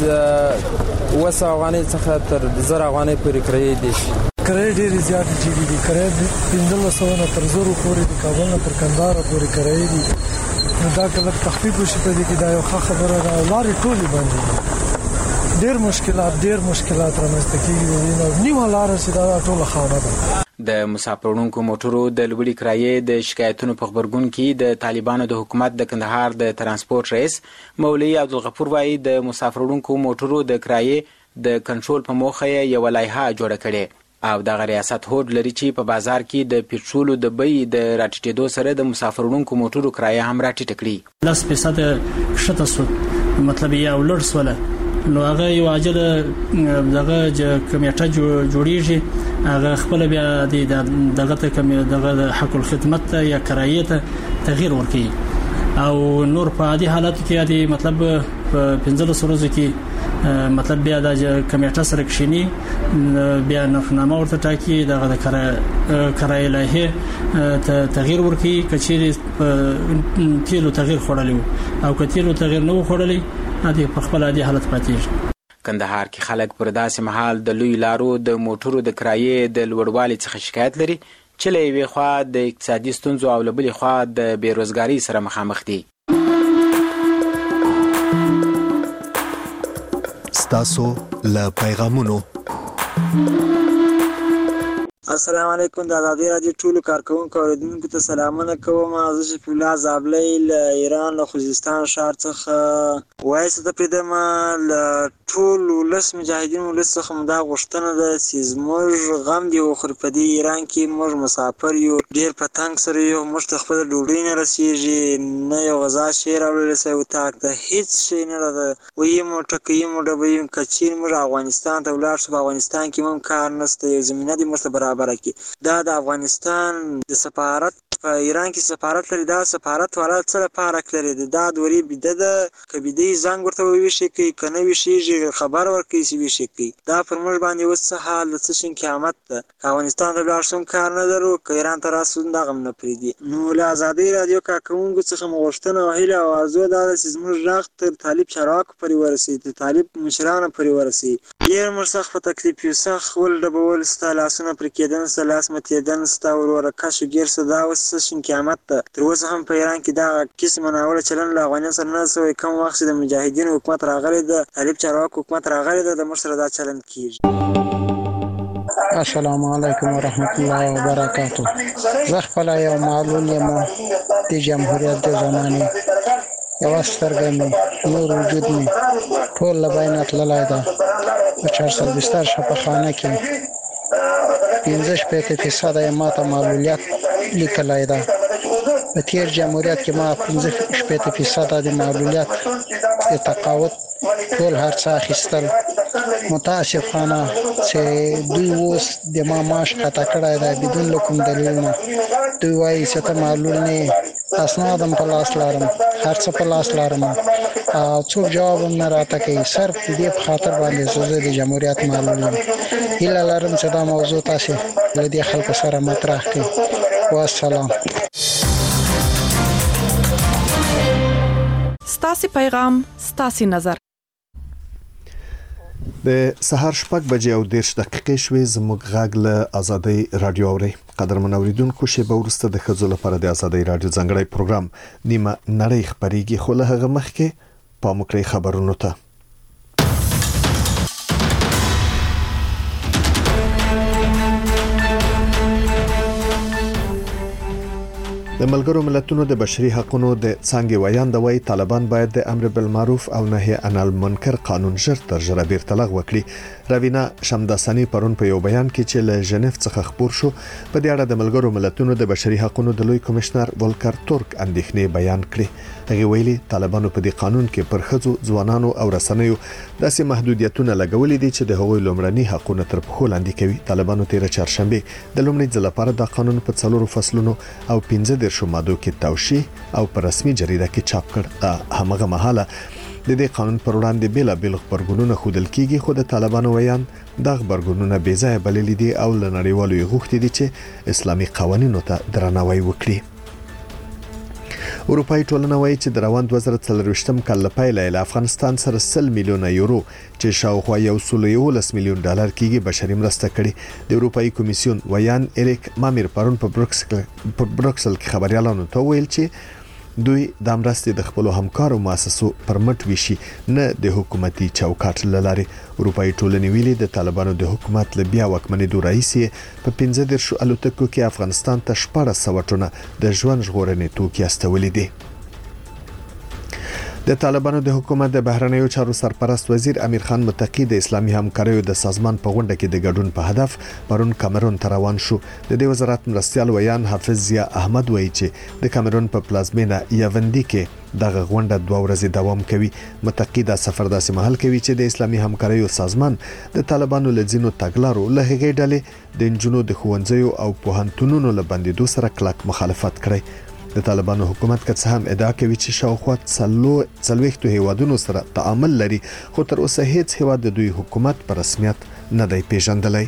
داسې 200 افغانۍ څخه تر 1000 افغانۍ پورې کرایې دي. کرایې ډېرې زیاتې جګیدي، کرایې 1500 نه تر 1000 پورې د کابل نه تر کندهار پورې کرایې دي. نو دا کله تخفیف وشي په دې کې دا یو ښه خبره ده. لارې ټولې بندې دي، ډېر مشکلات رامنځته کېږي، نو نیمه لاره چې دا ټوله خاوره ده. د مسافرونکو موټرو د لوړې کرایې د شکایتونو په خبرګون کې د طالبانو د حکومت د کندهار د ترانسپورت رئیس مولوي عبدالغفور وايي د مسافرونکو موټرو د کرایې د کنټرول په موخه یو لایحه جوړه کړې او دغه ریاست هوډ لري چې په بازار کې د پټرولو د بیې د راټیټېدو سره د مسافرونکو موټرو کرایه هم راټیټه کړي. 10% کښته سو، مطلب یې او لوړ سوله، نو هغه یو عاجل دغه کمیټه جوړیږي، هغه خپل بیا دغه ته دغه حق الخدمت یا کرایې ته تغییر ورکړي او نور په عادي حالت کې عادي مطلب په 15 ورځو کې مطلب بیا د کمیټه سره کښینی، بیا نرخنامه ورته ټاکي، دغه د کرایې لایحه ته تغییر ورکړي. کچېرې تیلو تغییر خوړلی او که تیلو تغییر نه و خوړلی عادي په خپل عادي حالت پاتېږي. کندهار کې خلک پر داسې مهال د لوی لارو د موټرو د کرایې د لوړوالي څخه شکایت لري چې له یوې خوا د اقتصادي ستونزو او له بلې خوا د بېروزګارۍ سره مخامخ دي. ستاسو له پیغامونو. السلام علیکم، د ازادي راډیو ټولو کارکونکو اوریدونکو ته سلامونه کوم. زه شفیع الله زابلی له ایران له خوزستان ښار څخه وایس ته پریدم. له ټول ولس مجاهدینو ولس څخه مو دا غوښتنه ده چې زموږ غم دې وخوري. په دې ایران کې موږ مسافر یو، ډېر په تنګ سره یو، موږ ته خپله ډوډۍ نه رسېږي، نه یو غذا شی راوړلی سوی اتاق ته، هېڅ شی نه ده. ویي مو ټکوي مو ډبوي. که چېرې موږ افغانستان ته ولاړ شو، په افغانستان کې هم کار نشته، یو زمینه دې موږ ته برابره کړي. دا د افغانستان د سفارت په ایران کې سفارت لري، دا سفارت والا څه لپاره لري؟ دا دورې بیده ده، که بیده یې زنګ ورته وویشي کوي، که نه ویشېږي خبر ورکوي چې ویشي کوي. دا پر موږ باندې اوس څه حال د څه شي قیامت ده. که افغانستان ته ولاړ شو کار نه لرو، که ایران ته راسو دغه هم نه پرېږدي. نو له ازادۍ راډیو کارکوونکو څخه مو غوښتنه او هیله او ارزو دا ده چې زموږ غږ تر طالب چارواکو پورې ورسوي، تر طالب مشرانو پورې ورسوي. ډېر موږ سخت په تکلیف یو، سخت ولډبول، ستا لاسونه پرې کېدل، ستا لاس متېدل، ستا ورور کش و ګیر سه، دا اوس څه شي قیامت ده. تر اوسه هم په ایران کې دغه قسمه ناوړه چلند له افغانیانو سره نه سوی. کوم وخت چې د مجاهدینو حکومت راغلی ده، طالب چارواکو حکومت راغلی ده، د موږ سره دا چلند کېږي. السلام علیکم ورحمت الله وبرکاتو. زه خپله یو معلول یم د جمهوریت د زمانې، یوه سترګه مې، نور وجود مې ټول له بینه تللی ده. په 420 شفاخانه کې 65% یې ماته معلولیت لیکلی ده. په تیر جمهوریت کې ما 65% د معلولیت د تقاعد ټول هر څه اخیستل. متاسفانه چې دوی اوس د ما معاش قطع کړی دی بدون له کوم دلیل نه. دوی وایي چې ته معلول نه یې، اسناد هم په لاس لرم، هر څه په لاس لرم او څوک جواب هم نه راته کوي. صرف د دې په خاطر باندې چې زه د جمهوریت معلول یم. هیله لرم چې دا موضوع تاسې له دې خلکو سره مطرح کړئ. والسلام. ستاسي پیغام ستاسي نظر. د سهار 6 بجې او 10 دقیقې شوې زموږ غږ له آزادۍ رادیو اوري. قدرمن اوریدونکو شیبه وروسته د ښځو لپاره د آزادۍ رادیو ځانګړی پروګرام نیمه نړۍ خبريږي، خو له هغه مخکې پام وکړئ خبرونو ته. د ملګرو ملتونو د بشري حقوقو د څنګه ویاند وای طالبان باید د امر بالمعروف او نهي عن المنکر قانون ژر تر ژره بیرته لغوه کړي. روینا شمداسانی پرون په یو بیان کې چې له ژنیف څخه خبر شو په دې اړه د ملګرو ملتونو د بشري حقوقو د لوی کمشنر ولکر تورک اندېښنې بیان کړي. هغه ویلي طالبانو په دې قانون کې پر ښځو، ځوانانو او رسنیو داسې محدودیتونه لګولې دي چې د هغوی لومړني حقوقونه تر پښو لاندې کوي. طالبانو تیر چهارشنبه د لومړي ځل لپاره د قانون په 4 فصلونو او 15 شمادو کې توشیح او په رسمي جریده کې چاپ کړ. همغه مهاله د دې قانون پر وړاندې بیلابل خبرګونونه خودل کیږي، خو د طالبانو ویان د خبرګونونه بې ځای بللي دي او له نړیوالو غوښتي دي چې اسلامي قوانینو ته درناوی وکړي. اروپאי ټولنه وایي چې د روان 2023م کال لپاره له افغانستان سره 100 میلیونه یورو چې شاوخوا 111 میلیون ډالر کېږي بشري مرسته کړي. د اروپאי کمیسیون ویان اریک مامیر پرون په بروکسل کې خبريالانو ته ویل چې دوی د مرستې د خپل همکارو مؤسسو پرمټ ویشي، نه د حکومتي چوکاټ لاري. اروپאי ټولنې ویلي د طالبانو د حکومت له بیا واکمنېدو راځي په 15 الوتکو کې افغانستان ته 1400 ټنه د ژوند ژغورنې توکي استولې دي. د طالبانو د حکومت د بهرنیو چارو سرپرست وزیر امیر خان متقی د اسلامي همکاریو د سازمان په غونډه کې د ګډون په هدف پرون کامرون ته روان شو. د دې وزارت مرستيال ویان حافظ ضیا احمد وایي چې د کامرون په پلازمینه یاوندی کې دغه غونډه 2 ورځې دوام کوي. متقی دا سفر داسې مهال کوي چې د اسلامي همکاریو سازمان د طالبانو لزینو تګلارو له هغې ډلې د انجونو د خوندزیو او پوهنتونونو له بندیدو سره کلک مخالفت کړی. د طالبانو حکومت که څه هم ادعا کوي چې شاوخوا 40 هیوادونو سره تعامل لري، خو تر اوسه هیڅ هیواد د دوی حکومت په رسمیت نه دی پیژندلی.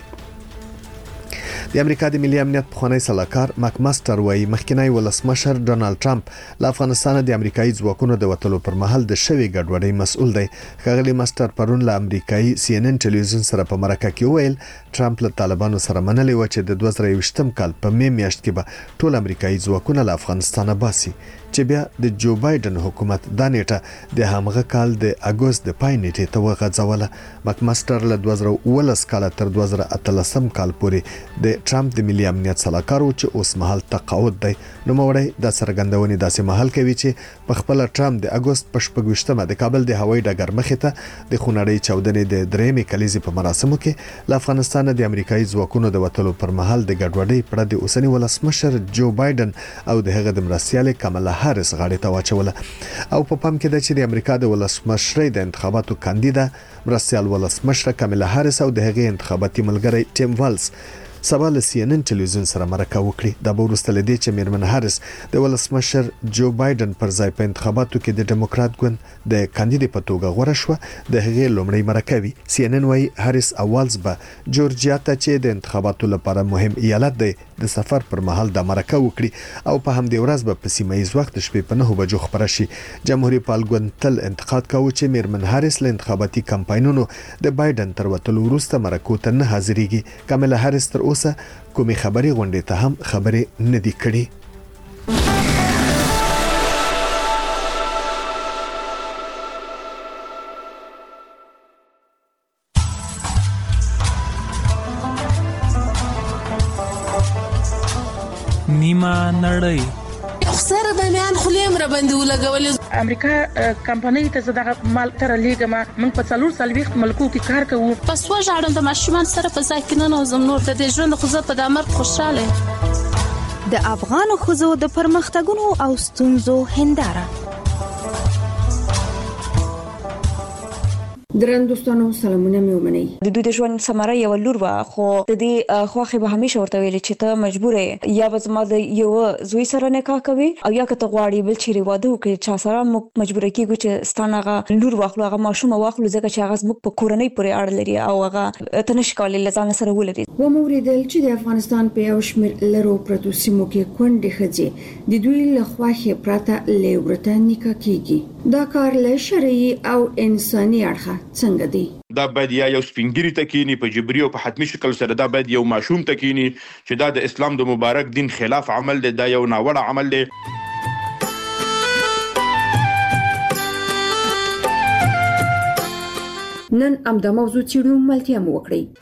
د امریکا د ملي امنیت پخوانی سلاکار مک ماستر وایي مخکنی ولسمشر ډونالد ټرمپ له افغانستان د امریکایي ځواکونو د وټلو پر مهال د شوی ګډوډۍ مسؤل دی. ښاغلی ماستر پرون له امریکایي CNN ټلویزیون سره په مرکه کې ویل ټرمپ له طالبانو سره منلې و چې د 2023م کال په می میاشت کې به ټول امریکایي ځواکونه له افغانستانه باسي، چې بیا د جو بایدن حکومت دا نیټه د همغه کال د اگست د پای نیټې ته وغځوله. مک ماستر له 2019 کال تر 2018 کال پورې د ټرمپ د ملي امنیت سلاکار و چې اوس مهال تقاعد دی. نو موړی د سرګندونې داسې مهال کوي چې په خپل ټرمپ د اگست په 28مه د کابل د هوایي ډګر مخې ته د خونړۍ چاودنې د درېمې کلیزې په مراسمو کې له افغانستان د امریکایي ځواکونو د وټلو پر مهال د ګډوډۍ پړه د اوسنی ولسمشر جو بایدن او د هغه د مرستيال کمالا هارس غاړې ته واچوله. او په پام کې ده چې د امریکا د ولسمشرۍ د انتخاباتو کاندیدا مرستيال ولسمشر کمالا هارس او د هغه انتخاباتي ملګری ټیم والز سبا له CNN ټلویزیون سره مرکه وکړي. دا به وروسته لدی چې میرمن هارس د ولسمشر جو بایدن پر ځای په انتخاباتو کې د ډیموکرات ګوند د کاندید په توګه غوړه شو د هغې لومړی مرکه وی. CNN وايي هارس اوالز به جورجیا ته چې د انتخاباتو لپاره مهم ایالت دی د سفر پر مهال د مرکه وکړي او په همدې ورځ به په سیمایي وخت شپې په 9 بجو خبره شي. جمهوریت پالګوند تل انتقاد کاوه چې میرمن هارس له انتخاباتي کمپاینونو د بایدن تر وټلو وروسته مرکو ته نه حاضرېږي. کاملا هارس تر اوسه کومې خبري غونډې ته هم خبرې نه دي کړي. نیمه نړۍ سره د میان خلیم را باندې ولګولې. امریکا کمپنۍ ته زړه مال تر لیګما من په 4 ملکو کې کار کوو. پس وژاړم د ماشومان سره په ځای کې نه نوزم نور د ژوند خو زه په دمر خوشاله. د افغان خزو د پرمختګونو او ستونزو هنداره درندوستانو سلامونه مې ومنئ. د دوی د ژوند ثمره یو لور وا خو د دې خواخې به همیشه ورته ویل چې ته مجبور یې یا به زما د یو زوی سره نکاح کوي او یا که ته غواړي بل چیرې واده وکړي چا سره موږ مجبور کیږو چې ستانه لور واخلو هغه ماشوم واخلو ځکه چې هغه زموږ په کورنۍ پورې اړه لري او هغه ته نشي کولی له ځان سره ولري. و موریدل چې د افغانستان په یو شمېر لرو پرتو سیمو کې کونډې ښځې د دوی له خواخې پرته له ورته نکاح کیږي. دا کار له شرعي او انساني اړخه څنګه دی؟ دا باید یو سپینګری تکینی په جبري او په حتمی شکل سره دا باید یو ماشوم تکینی چې دا د اسلام د مبارک دین خلاف عمل دی، دا یو ناوړه عمل دی. نن امدا موضوع چیرو ملتیا مو وکړي.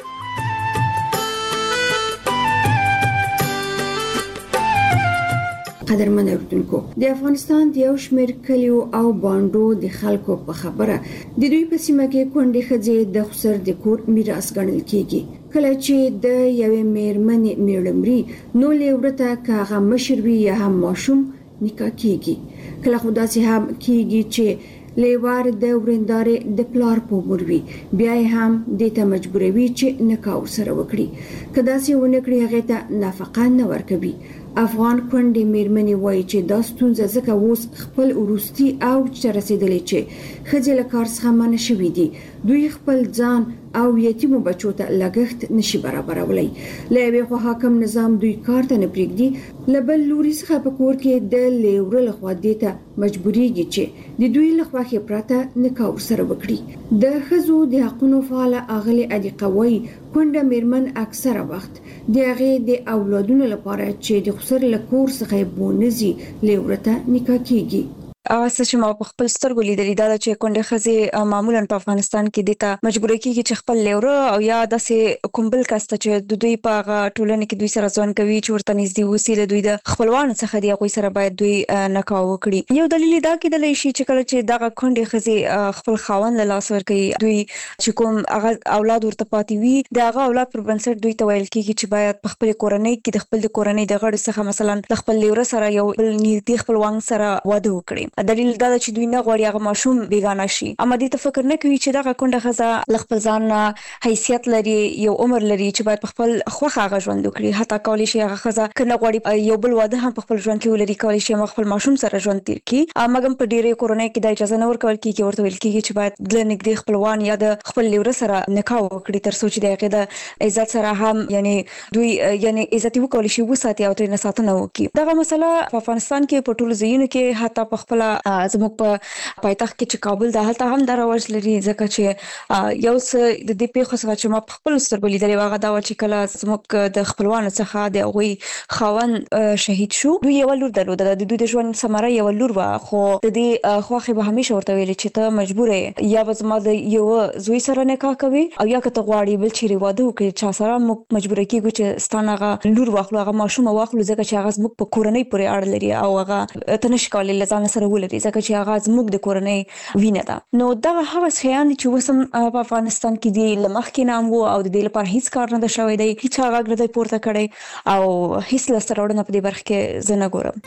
قدرمن اوردونکو د افغانستان د یو شمېر کلیو او بانډو د خلکو په خبره د دوی په سیمه کې کونډې ښځې د خسر د کور میراث ګڼل کیږي. کله چې د یوې میرمنې میړمري نو لورته کاغه مشر وي یا هم ماشوم نکاح کیږي. کله خو داسې هم کیږي چې لیوار د ورندارې د پلار په مور وي بیا هم د ته مجبوروي چې نکاح سره وکړي. کدا سي ونکړي هغه ته نفقه نه ورکوي. افغان کونډې میرمنې وایي چې دا ستونزه ځکه اوس خپل وروستي اوج ته رسیدلې چې ښځې له کار څخه منع شوي دي. دوی خپل ځان او یتیمو بچو ته لګښت نشي برابرولی. له یوې خوا حاکم نظام دوی کار ته نه پرېږدي، له بل لوري څخه په کور کې د لیوره لخوا دې ته مجبوریږي چې د دوی له خواخې پرته نکاح ورسره وکړي. د ښځو د حقونو فعاله اغلې عدیقه وایي کونډه میرمن اکثره وخت د هغې د اولادونو لپاره چې د خسر له کور څخه بونځي لیورته نکاح کیږي. اوسه چې ما په خپل سترګو لیدلې دا چې کونډې ښځې معمولا په افغانستان کې د ته مجبور کیږي چې خپل لیوره او یا داسې کومبل کاسته چې د دوی په ټولنه کې دوی سره ځوان کوي چې ورته نږدې وسی له دوی د خپلوانو څخه دی هغه سره باید دوی نکاح وکړي. یو دلیل دا کېدلی شي چې کله چې دغه کونډې ښځې خپل خاوند له لاس ورکوي دوی چې کوم هغه اولاد ورته پاتې وي د هغه اولاد پر بنسټ دوی ته ویل کیږي چې باید په خپل کورنۍ کې د خپل کورنۍ د غړو څخه مثلا د خپل لیوره سره یو بل نږدې خپلوان سره واده وکړي. دلیل دا چې دوی نه غواړي هغه ماشوم بیگانه شي. اما دې ته فکر نه کوي چې دا کونډه ښځه خپل ځان حیثیت لري، یو عمر لري چې باید خپل خوخه هغه ژوند وکړي. حتی کولی شي هغه ښځه کنه غواړي یو بل واده هم خپل ژوند کې ولري، کولی شي خپل ماشوم سره ژوند تیر کړي. مګم په ډیره کورنۍ کې د اجازه نه ورکول کیږي، ورته ویل کیږي چې باید د نږدې خپلوان یا د خپل لیوره سره نکاح وکړي تر څو چې د هغه د عزت سره هم یعنی دوی یعنی عزت وکړي شي وساتي او ترې نه ساتنه وکړي. دغه مسله په افغانستان کې په ټولو ځایونو کې حتی په خپل زموږ په پایتخت کې چې کابل د هلته هم دا رواج لري ځکه چې یو څه د دې پیښو څخه چې ما په خپل سترګو لیدلې هغه دا چې کله زموږ د خپلوانو څخه د هغوی خاوند شهید شو دوی یو لور درلوده د دوی د ژوند ثمره یو لور وه خو د دې خواخې به همیشه ورته ویلې چې ته مجبور یې یا به زما د یو زوی سره نکاح کوي او یا که ته غواړي بل چیرې واده وکړي چا سره موږ مجبور کیږو چې ستا نه هغه لور واخلو هغه ماشوم واخلو ځکه چې هغه زموږ په کورنۍ پورې اړه لري او هغه ته نشي کولی له ځان سره ولري ځکه چې هغه زموږ د کورنۍ وینه ده. نو دغه هغه شیان چې وسم په افغانستان کې دی لمخکې نام وو او د دې لپاره هیڅ کار نه شوی دی، هیڅ هغه غږ پورته کړي او هیڅ لاسته راوړنه په دې برخه کې زه نه ګورم.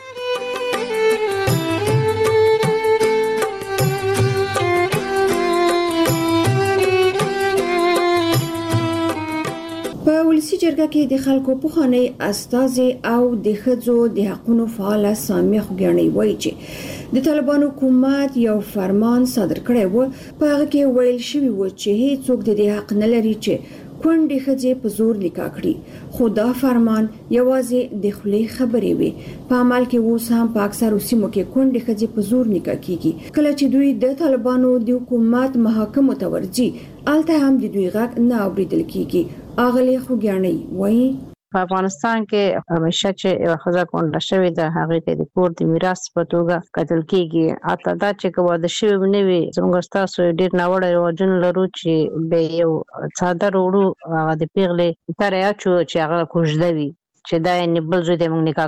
په ولسی جرګه کې د خلکو پخوانی استازي او د ښځو د حقوقو فعال سامح غړي وایي چې د طالبانو حکومت یو فرمان صادر کړی و په هغه کې ویل شوی و چې هیڅوک د دې حق نه لري چې کونډې ښځې په زور نکاح کړي. خو دا فرمان یوازې د خولې خبرې وي، په عمل کې اوس هم په اکثرو سیمو کې کونډې ښځې په زور نکاح کیږي. کله چې دوی د طالبانو د حکومت محاکمو ته ورځي الته هم د دوی غږ نه اوریدل کیږي. اغلی خوګیانې وایي په افغانستان کې همیشه چې یو ښځه کونډه شوې ده هغې ته د کور د میراث په توګه کتل کیږي. حتی دا چې واده شوی نه وي زموږ ستاسو ډېر ناوړه رواجونه لرو چې به یو څادر وړو هغه د پیغلې ترې اچو چې هغه کوژده وي چې دا یې بل زوی د موږ نکاح کوو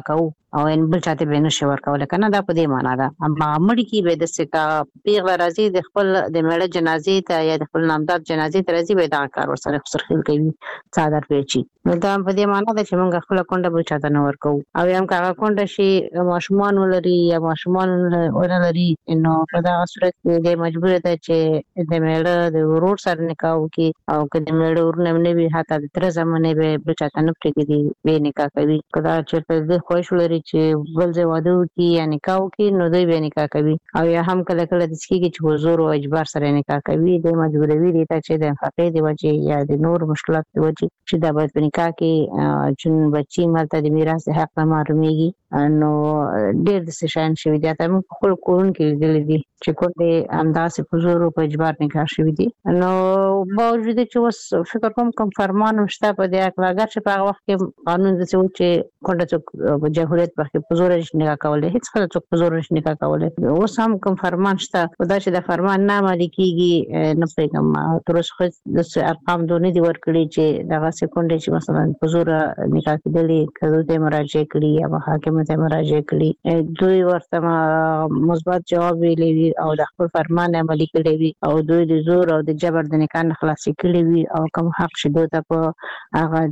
او ان بل چاته به نشي ورکول کنه دا په دې معنا ده. اما مړی کې به د سکا پیغله راځي د خپل د مړه جنازې ته یا د خپل نامدار جنازې ته راځي به دا کار ورسره خسرخیل کوي څادر پیچي. نو دا په دې معنا ده چې موږ خپل کونډه به چاته نه ورکو او هم کاغه کونډه شي ماشومان ولري یا ماشومان ولري نو په دا صورت کې د مجبور ده چې د مړه د ورور سره نکاح وکړي او که د مړه ورنه نه وي حتی د تر زمانه به بل چاته نه پرېږدي به نکاح کوي. کله چې په دې خوښ ولري چې بل ځای واده وکړي یا نکاح وکړي نو دوی به نکاح کوي او یا هم کله کله د سکیږي چې حضور او اجبار سره نکاح کوي د مجبوروي دي چې د فقې دی وجه یا د نور مشکلات دی وجه چې دا باید په نکاح کې چې بچي مالته د میراث حق نه محروميږي. نو ډېر د شان شوی دی ته موږ خپل کورن کې لیدل دي چې کومه انداسې حضور او اجبار نکاح شوی دي. نو باوجود چې وس فکر کوم فرمان مشته په دې اړه اگر چې په هغه وخت کې قانون د څه چې کونډه څوک په جمهوریت په حضور نکاح کولای هیڅ خلک څوک حضور نکاح کولای. اوس هم کوم فرمان شته خدای چې د فرمان نه عملي کیږي نه پېږم تر اوسه د ارقام دونه دي ورکړي چې دغه سکونډه چې مثلا حضور نکاح کېدلې کله د مراجعه کړي یا حاکم ته مراجعه کړي دوی ورته مثبت جواب ویلي او د خپل فرمان عملي کړي وي او دوی د زور او د جبر د نکاح خلاصي کړي وي او کوم حق شته ته په هغه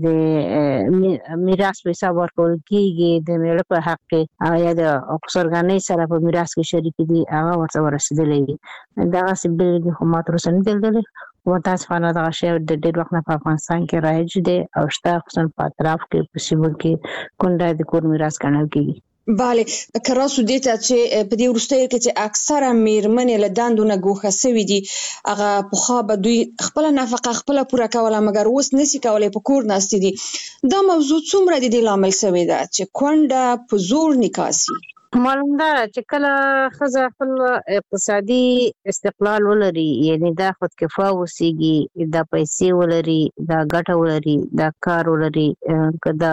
د میراث په حساب ورکول کیږي د مړه په حق کې یا د اکثرګانې سره په میراث کې شریک دي هغه ورته ورسېدلې دا سیبل دي خو ماته رسنۍ دلته متاسفانه دا شی د ډېر وخت نه په افغانستان کې رایج دي او شته خصوصا په اطراف کې په سیمو کې کونډه د کور میراث ګڼل کیږي. bale کراسو دیتا چې په دې ورستۍ کې چې اکثره میرمنې له دندونه ګوښه سوي دي هغه پخوا به دوی خپل نفقه خپل پوره کوله مګر اوس نشي کولای په کور ناستې دي. دا موضوع څومره د دې لامل سوی ده چې کونډه په زور نکاح سي؟ معلوم ده چې کله ښځه خپل اقتصادي استقلال ولري یعنی دا خود کفا وسیږي دا پیسې ولري دا ګټه ولري دا کار ولري که دا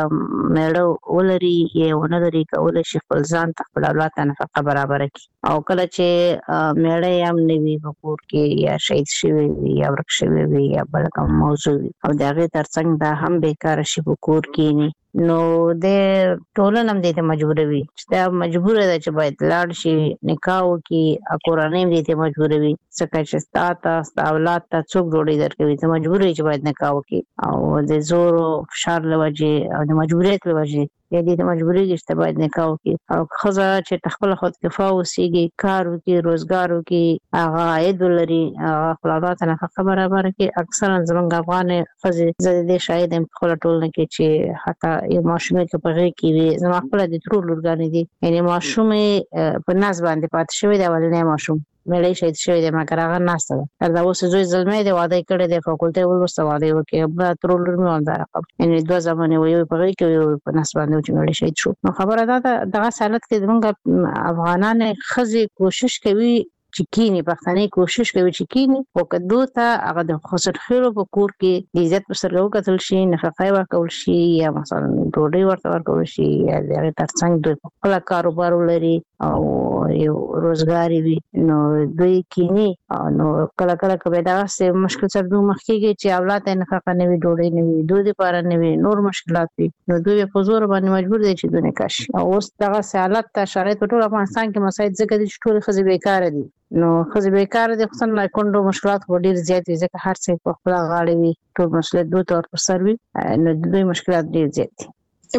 مېړه ولري یا ونه لري کولی شي خپل ځان ته خپل اولاد ته نفقه برابره کړي او کله چې مېړه یې هم نه وي په کور کې یا شهید شوی وي یا ورک شوی وي یا بل کوم موضوع وي او د هغې ترڅنګ دا هم بیکاره شي په کور کښېني نو د ټولنه هم دې ته مجبوروي چې دا مجبوره ده چې باید لاړ شي نکاح وکړي کورنۍ هم دې ته مجبوروي ځکه چې ستا اولاد ته څوک ډوډۍ درکوي ته مجبور یې چې باید نکاح وکړي او د زور او فشار له وجې او د مجبوریت له وجې یا دې ته مجبوریږي چې ته باید نکاح وکړي او ښځه چې خپله خود کفا اوسېږي کار وکړي روزګار وکړي هغه عاید ولري هغه خپل اولاد ته نفقه برابره کړي. اکثرا زموږ افغانې ښځې زه د دې شاهد یم په خپله ټولنه کې چې حتی یو ماشومې که په غېږ کې وي زما خپله د ترور لورګانې دي یعنې ماشومې په نس باندې پاتې شوی دی اولنی ماشوم مېړه شهید شوی دی مګر هغه ناسته ده دا اوس زوی زلمی دی واده یې کړی دی فاکولټۍ ولوسته واده یې وکړې بله ترور لور مې همدا رقم یعنې دوه زامن یې یو په غېږ کې یو په نس باندې و چې مېړه شهید شو. نو خبره دا ده دغه حالت کې زموږ افغانانې ښځې کوشش کوي چې کینی پښتنې کوشش کوي چې کینی او کدو ته هغه د خسرخیلو په کور کې د عزت په سره وکتل شي نفقه ورکول شي یا مثلا ډوډۍ ورته ورکول شي یا د هغې ترڅنګ دوی خپل کاروبار ولري او یو روزګار وي نو دوی کینی نو کله کله که به دغسې مشکل سره دوی مخ کېږي چې اولاد ته نفقه نه وي ډوډۍ نه وي دوی دپاره نه وي نور مشکلات وي نو دوی په زور باندې مجبور دی چې دوی نکاح شي او اوس دغسې حالت ته شرایط په ټول افغانستان کې مساعد ځکه دي چې ټولې ښځې بیکاره دي نو ښځې بیکاره دي خصوصا لا کونډو مشکلات خو ډېر زیات وي ځکه هر څه په خپله غاړه وي ټول مسؤلیت دوی ته ور پر سر وي نو د دوی مشکلات ډېر زیات دي.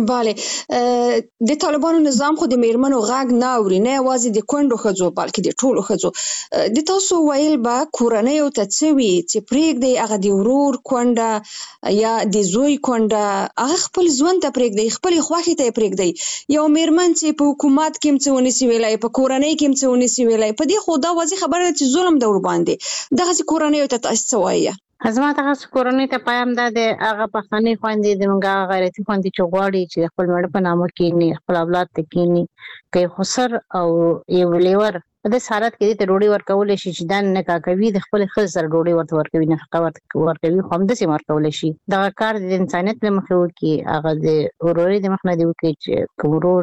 bale د طالبانو نظام خو د میرمنو غږ نه اوري نه یوازې د کونډو ښځو بلکې د ټولو ښځو د تاسو ویل به کورنیو ته څه وي چې پرېږدئ هغه د ورور کونډه یا د زوی کونډه هغه خپل ژوند ته پرېږدئ خپلې خوښې ته یې پرېږدئ یو میرمن چې په حکومت کې هم څه ونسي ویلی په کورنۍ کې هم څه ونسي ویلی په دې خو دا واضح خبره ده چې ظلم ده ورباندې دغسې کورنیو ته تاسو څه وایه؟ زما دغسې کورنۍ ته پیغام دا دی هغه پښتنې خویندې زموږ هغه غیرتي خویندې چې غواړي چې د خپل مېړه په نامه کښېني خپل اولاد ته کښېني که یې خسر او یو لیور په داسې حالت کې دې ته ډوډۍ ورکولی شي چې دا نکاح کوي د خپلې ښځې سره ډوډۍ ورته ورکوي نفقه ورکوي خو همداسې ورکولی شي دغه کار د انسانیت له مخې وکړي هغه د ورورۍ د مخ نه دې وکړي چې که ورور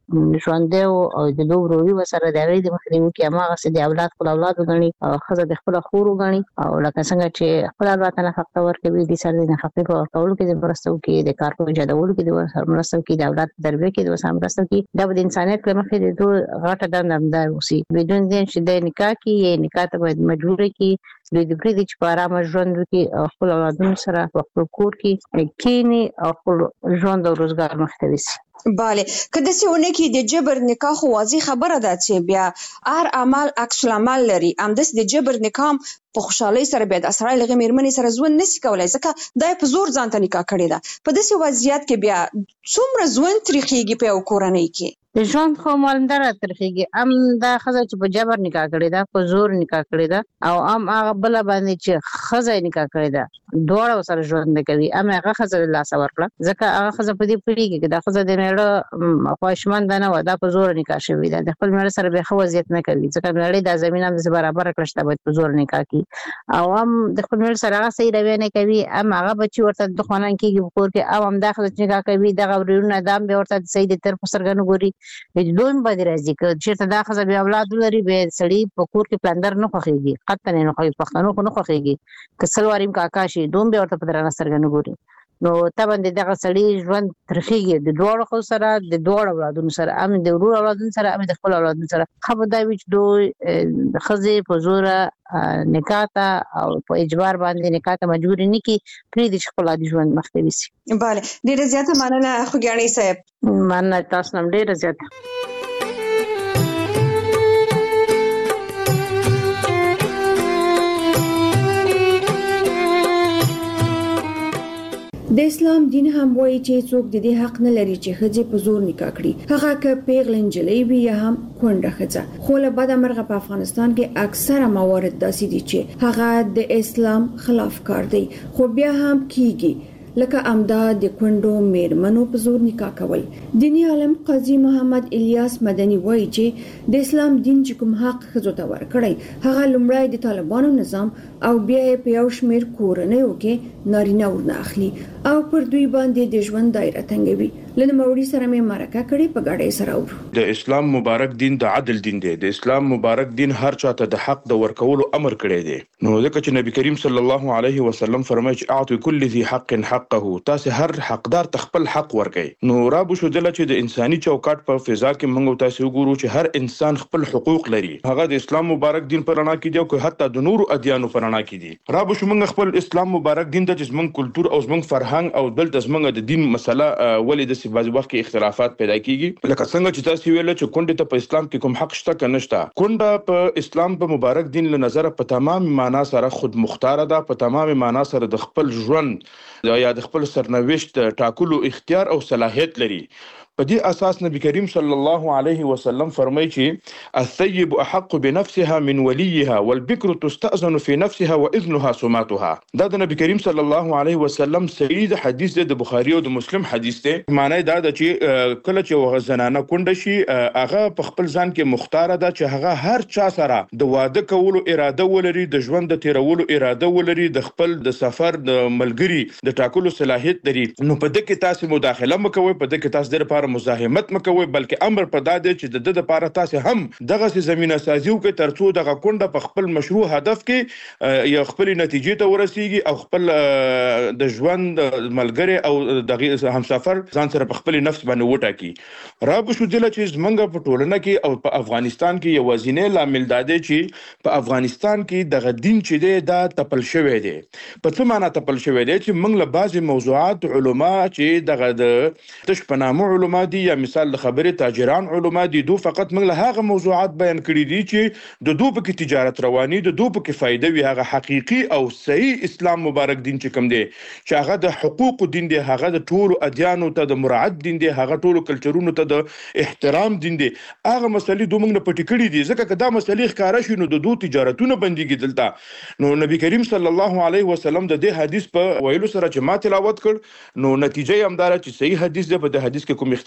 ژوند او د دوه وسره د غوړي د مخنیوي کې هغه سي د اولاد خپل اولاد غني او خزه د خپل خور غني او لکه څنګه چې خپل اولاد نه حق ورکوي د سره د حق ورکول کې د مرستو کې د کار په جوړولو کې د مرستو کې د اولاد تربیه کې د مرستو کې د انسانيت په مخ کې د غټه دنده اوسي بدون دې چې د نکاح کې نکاح ته باید مجبور کې د دې پرې چې په آرام ژوند کې خپل اولادونو سره خپل کور کې کینی او خپل ژوند او روزګار مختوي bale کله چې ونه کې د جبر نکاح خو واضح خبره ده چې بیا هر عمل عکس العمل لري امدس د جبر نکاح په خوشحالي سره بیا د اسرائیل غمیرمنې سره ژوند نشي کولای ځکه د په زور ځان ته نکاح کړی ده په داسې وضعیت کې بیا څومره ژوند تاریخيږي په کورنۍ کې د ژوند خو مالندار ترخیږي ام دا خزه چې په جبر نکاح کړی دا په زور نکاح کړی دا او ام هغه بل باندې چې خزه نکاح کړی دا دوړ سره ژوند کوي ام هغه خزه لا سور کړه ځکه هغه خزه په دې پیړي کې دا خزه د میړه خوښمن نه و دا په زور نکاح شوی دا د خپل میړه سره به خوځیت نه کوي ځکه میړه د زمينه د برابر کړشته باید په زور نکاح کوي او ام د خپل میړه سره هغه صحیح روي نه کوي ام هغه بچي ورته د خوانان کېږي کور کې او ام داخله نکاح کوي د غوړونه دام به ورته صحیح د تر پسرګنو ګوري دوی باندې راځي چې دا خزه به اولاد لري به سړی په کور کې پلندر نه خوخيږي قطن نه خوخي پښتنو کو نه خوخيږي کسلواریم کاکاشي دوم به ورته په درنه سرګنو ګوري نو تبند دغه سړی ژوند ترخیږي د دوړو خو سره د دوړو اولادونو سره ام د ورور اولادونو سره ام د خپل اولادونو سره خبر دا وچ دوی خزه په زور نکاح ته او په اجبار باندې نکاح ته مجبور نه کی پرې د خپل عادي ژوند مختوي سي bale ډیره زیاته مننه خو ګانی صاحب مننه تاسو نم ډیره زیاته د اسلام دین هم وایي چې څوک د دې حق نه لري چې خځې په زور نکاح کړي هغه که پیغله نجلۍ وي یا هم کونډه ښځه خو له بده مرغه په افغانستان کې اکثره موارد داسې دي چې هغه د اسلام خلاف کار دی خو بیا هم کیږي لکه امدا د کندو میرمنو په زور نکاح کول دینی عالم قاضي محمد الیاس مدني وایي چې د اسلام دین چې کوم حق خزو ته ورکړی هغه لومړی د طالبانو نظام او بیا په یو شمیر کورنیو کې نارینه ورنه اخلي او پر دوی باندې د ژوند دایره تنګوي لنه موري سره مې مرکه کړي په غاډې سره ورو د اسلام مبارک دین د عدل دین دی د اسلام مبارک دین هر چاته د حق د ورکولو امر کړی دی نو ځکه چې نبی کریم صلی الله علیه وسلم فرمایي چې اعطوا كل ذي حق حقه تاسو هر حقدار تخپل حق ورکړي نو را بو شو دله چې د انساني چوکاټ په فضا کې موږ تاسو وګورو چې هر انسان خپل حقوق لري هغه د اسلام مبارک دین پر رڼا کې دی او حتی د نورو ادیانو پر رڼا کې دی را بو شو موږ خپل اسلام مبارک دین د جسمن کلچر او زمنګ فرهنګ او دلته زمنګ د دین مسله ولې د بعض وخت کې اختلافات پیدا کیږي لکه څنګه چې تاسو ویل چې کونډه ته په اسلام کې کوم حق شته کنه شته کونډه په اسلام په مبارک دین له نظر په تمام معنا سره خود مختار ده په تمام معنا سره د خپل ژوند یا د خپل سرنوشت ټاکلو اختیار او صلاحیت لري په دې اساس نبی کریم صلی الله علیه وسلم فرمایي چې الثيب احق بنفسها من وليها والبكر تستأذن في نفسها واذنها سماتها دا د نبی کریم صلی الله علیه وسلم صحیح حدیث دی د بخاری او د مسلم حدیث دی معنی دا د چې کله چې زنانه کونډه شي هغه په خپل ځان کې مختار ده چې هغه هر چا سره د واده کولو اراده ولري د ژوند د تیرولو اراده ولري د خپل د سفر د ملګری د ټاکلو صلاحیت لري نو په دې کې تاسو مداخله مکوئ په دې کې تاسو د لپاره مزاحمت مکوئ بلکې امر په داده چې د لپاره تاسو هم دغه زمينه سازي وکړئ ترڅو دغه کونډه په خپل مشروع هدف کې یا خپل نتیجې ته ورسیږي او خپل د ژوند ملګری او دغه همسفر ځان سره په خپل نفس باندې وټاکي را بشو دله چې زمونږ په ټولنه کې او په افغانستان کې یو وزینه لامل داده چې په افغانستان کې دغه دین چې دی دا تپل شوی دی په څه معنی تپل شوی دی چې موږ له بعضی موضوعات علما چې دغه د تشپنامو علما دي یا مثال د خبرې تاجران علما دي دو فقط موږ له هغه موضوعات بیان کړی دي چې د دوه په تجارت رواني د دوه په فائدې وي هغه حقيقي او صحیح اسلام مبارک دین چې کوم دی چې هغه د حقوق دین دی هغه د ټولو ادیانو ته د مراعات دین دی هغه ټولو کلچرونو ته د احترام دین دی هغه مسلې دوه موږ نه پټ کړی دي ځکه که دا مسلې ښکارا شي نو د دوه تجارتونه بنديږي دلته نو نبی کریم صلی الله علیه وسلم د دې حدیث په ویلو سره چې ما تلاوت کړ نو نتیجه یې همدار چې صحیح حدیث دی په د حدیث کې کوم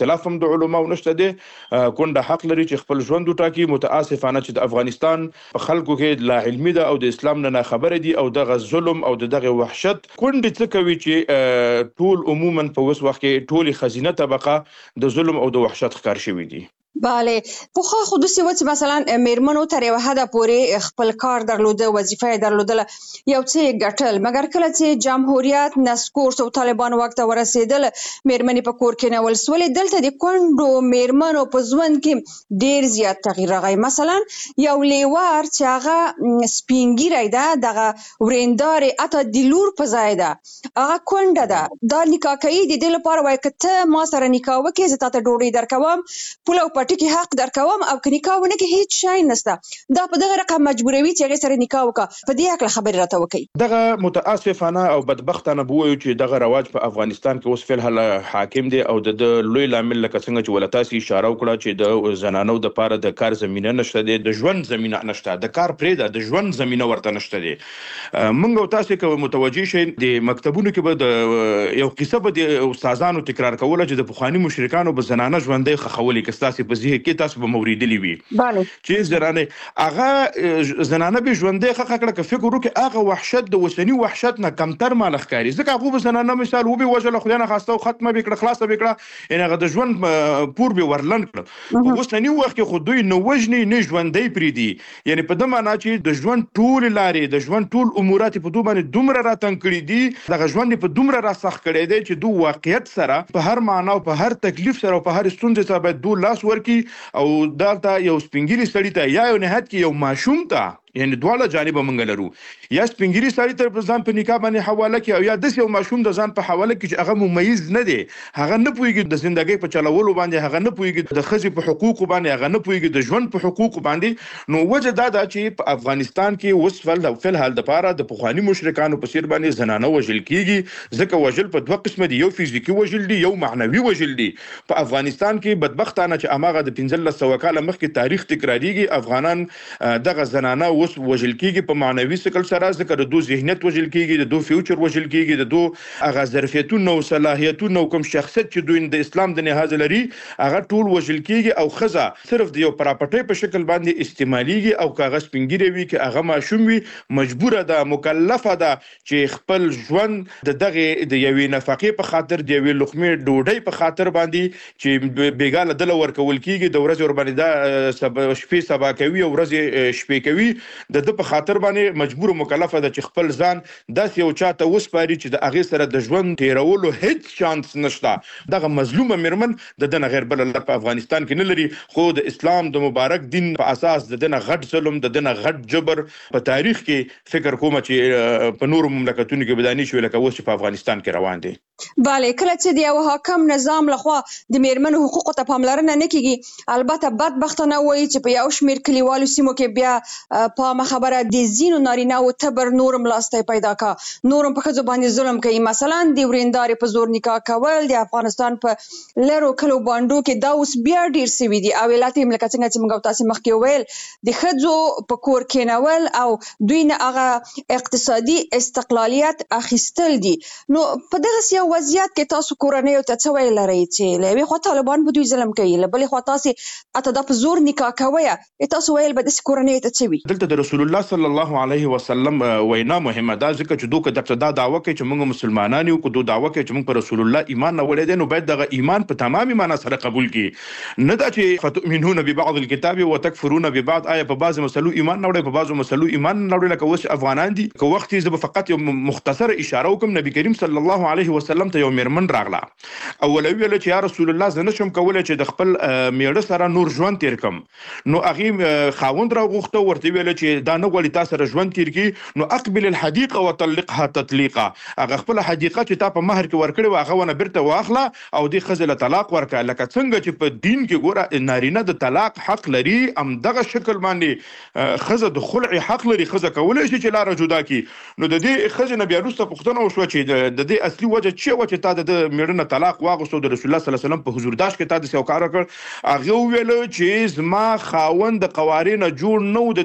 اختلاف هم د علماو نشته دی کونډه حق لري چې خپل ژوند وټاکي متاسفانه چې د افغانستان په خلکو کې لا علمي ده او د اسلام نه خبره دي او دغه ظلم او دغه وحشت کونډه څه کوي چې ټول عموما په اوس وخت کې ټولي خزینه طبقه د ظلم او د وحشت ښکار شوی دي بله په خو د سی وڅ مثلا میرمنو تر یو حد پورې خپل کار درلوده وظیفه درلودله یو څه ګټل مګر کله چې جمهوریت نسکور او طالبان وخت ورسېدل میرمنې په کور کې نول سولې دلته د کونډو میرمنو په ځوان کې ډیر زیات تغییر راغی مثلا یو لیوار چې هغه سپینګیری ده دغه وریندار اته د لور په ځای ده هغه کونډه ده دا نکاح کوي د دې لپاره وای کته ما سره نکاح وکړي زه تاسو ډوډۍ درکوم پوله پټی کې حق درکوم او که نکاح ونه کې هیڅ شای نشته دا په دغه رقم مجبوروي چې هغه سره نکاح وکړه په دې اړه خبرې راته وکړي دغه متاسفانه او بدبختانه بووي چې دغه رواج په افغانستان کې اوس فل حال حاکم دی او د لوی لامل لکه څنګه چې ولتاسي اشاره وکړه چې د زنانو د پاره د کار زمينه نشته دی د ژوند زمينه نشته د کار پرې د ژوند زمينه ورته نشته دی موږ تاسو کې متوجي شئ د مکتبونو کې به د یو قصه به د استادانو تکرار کوله چې د پخوانی مشرکانو به زنانه ژوندې خخولي کستاسي په ځای کې تاسو به موریدلی وي چې زنانه هغه زنانه به ژوندې خخ کړه که فکر وکړي هغه وحشت د وسنی وحشت نه کمتر مال ښکاری ځکه هغه به زنانه مثال و به وجه له خدای نه خواسته او ختمه به کړه خلاصه به کړه ان هغه د ژوند پور به ورلن کړه وسنی وخت کې خو دوی نو وجنی نه ژوندې پری دي یعنی په دمه نه چې د ژوند ټول لارې د ژوند ټول امورات په دوه باندې دومره راتنګ کړي دي دغه ژوند په دومره را سخت کړي دي چې دوه واقعیت سره په هر معنا او په هر تکلیف سره او په هر ستونزه سره باید دوه لاس ورکی او دالته یو سپینګری سړی ته یا یو نهایت کې یو ماشوم ته یعنی دواړه جانب مونږ لرو یا سپینګری سړی تر ځان په نکاح باندې حواله کې او یا د یو ماشوم د ځان په حواله کې چې هغه ممیز نه دی هغه نه پويږي د ژوندۍ په چلولو باندې هغه نه پويږي د خزي په حقوق باندې هغه نه پويږي د ژوند په حقوق باندې نو وجه دا ده چې په افغانستان کې وسفل او فل حال د پاره د پخوانی مشرکانو په سیر باندې زنانه وژل کیږي ځکه وژل په دوه قسمه دي یو فزیکی وژل دي یو معنوي وژل دي په افغانستان کې بدبختانه چې اماغه د 1500 کال مخکې تاریخ تکراریږي افغانان دغه زنانه وس وژل کیږي په معنوي شکل سره ذکر د دوه ذهنیت وژل کیږي د دوه فیوچر وژل کیږي د دوه هغه ظرفیتونه او صلاحیتونه او کوم شخصیت چې دوی د اسلام د نهاز لري هغه ټول وژل کیږي او خزه صرف د یو پراپرټي په شکل باندې استعماليږي او کاغذ پنګيري وي چې هغه ماشوم وي مجبوره ده مکلفه ده چې خپل ژوند دغه د یوې نفقې په خاطر د یوې لقمې ډوډۍ په خاطر باندې چې بیګاله دل ورکول کیږي د ورځ ور باندې دا شپې سبا کوي او ورځ شپې کوي د په خاطر باندې مجبور مکلفه ده چې خپل ځان داس یو چاته وسپاري چې د هغه سره د ژوند تیرولو هیڅ شانس نشته دغه مظلومه مرمن د دنه غیر بل په افغانستان کې نه لري خو د اسلام د مبارک دین په اساس د دنه غټ ظلم د دنه غټ جبر په تاریخ کې فکر کوم چې په نور مملکتونو کې بدانی شو لکه اوس په افغانستان کې روان دي bale کله چې د یو حاکم نظام لخوا د میرمنو حقوقو ته پاملرنه نه کیږي البته بدبختانه وایي چې په یو شمیر کلیوالو سیمو کې بیا په خبره د زینو نارینه او تبر نورم لاسته پیدا کا نورم په خځو باندې ظلم کوي مثلا د وریندار په زور نکاح کول د افغانستان په لرو کلو باندو کې دا اوس بیا ډیر سوي دي او ولایت مملکت څنګه چې موږ تاسو مخکې ویل د خځو په کور کې نول او دوی نه هغه اقتصادي استقلالیت اخیستل دي نو په دغه یو وضعیت کې تاسو کورنۍ ته څه ویل لرئ چې لوي خو طالبان په دوی ظلم کوي لبلې خو تاسو اته د په زور نکاح کوي تاسو ویل به د کورنۍ ته څه وي دلته د رسول الله صلی الله علیه وسلم وینا مهمه ده ځکه چې دوی کده دا دعوه کوي چې موږ مسلمانان یو کو دوی دعوه کوي چې موږ پر رسول الله ایمان نه ولې نو باید دغه ایمان په تمامي معنا سره قبول کړي نه دا چې فتؤمنون ببعض الكتاب وتكفرون ببعض آیه په بعض مسلو ایمان نه وړي په بعض مسلو ایمان نه وړي لکه اوس افغانان دي که وخت یې فقط یو مختصر اشاره وکم نبی کریم صلی الله علیه وسلم ته یو میرمن راغله اولوی ویل چې یا رسول الله زنه شم کولای چې د خپل میړه سره نور ژوند تیر کم نو هغه خاوند را غوښته ورته ویل چې دا نه غوړي تاسو سره ژوند تیر کی نو اقبل الحديقه وطلقها تطليقا هغه خپل حدیقه چې تا په مہر کې ورکړي واغه ونه برته واخله او د خزله طلاق ورکړه لکه څنګه چې په دین کې ګوره نارینه د طلاق حق لري ام دغه شکل باندې خزه د خلع حق لري خزه کولای شي چې لار جدا کی نو د دې خزه نبی ارسته پښتنه وشو چې د دې اصلي وجه چې و چې تا د میړنه طلاق واغستو د رسول الله صلی الله علیه وسلم په حضور داش کې تا د سیو کار کړ هغه ویل چې زما خاوند د قوارینه جوړ نو د قوارین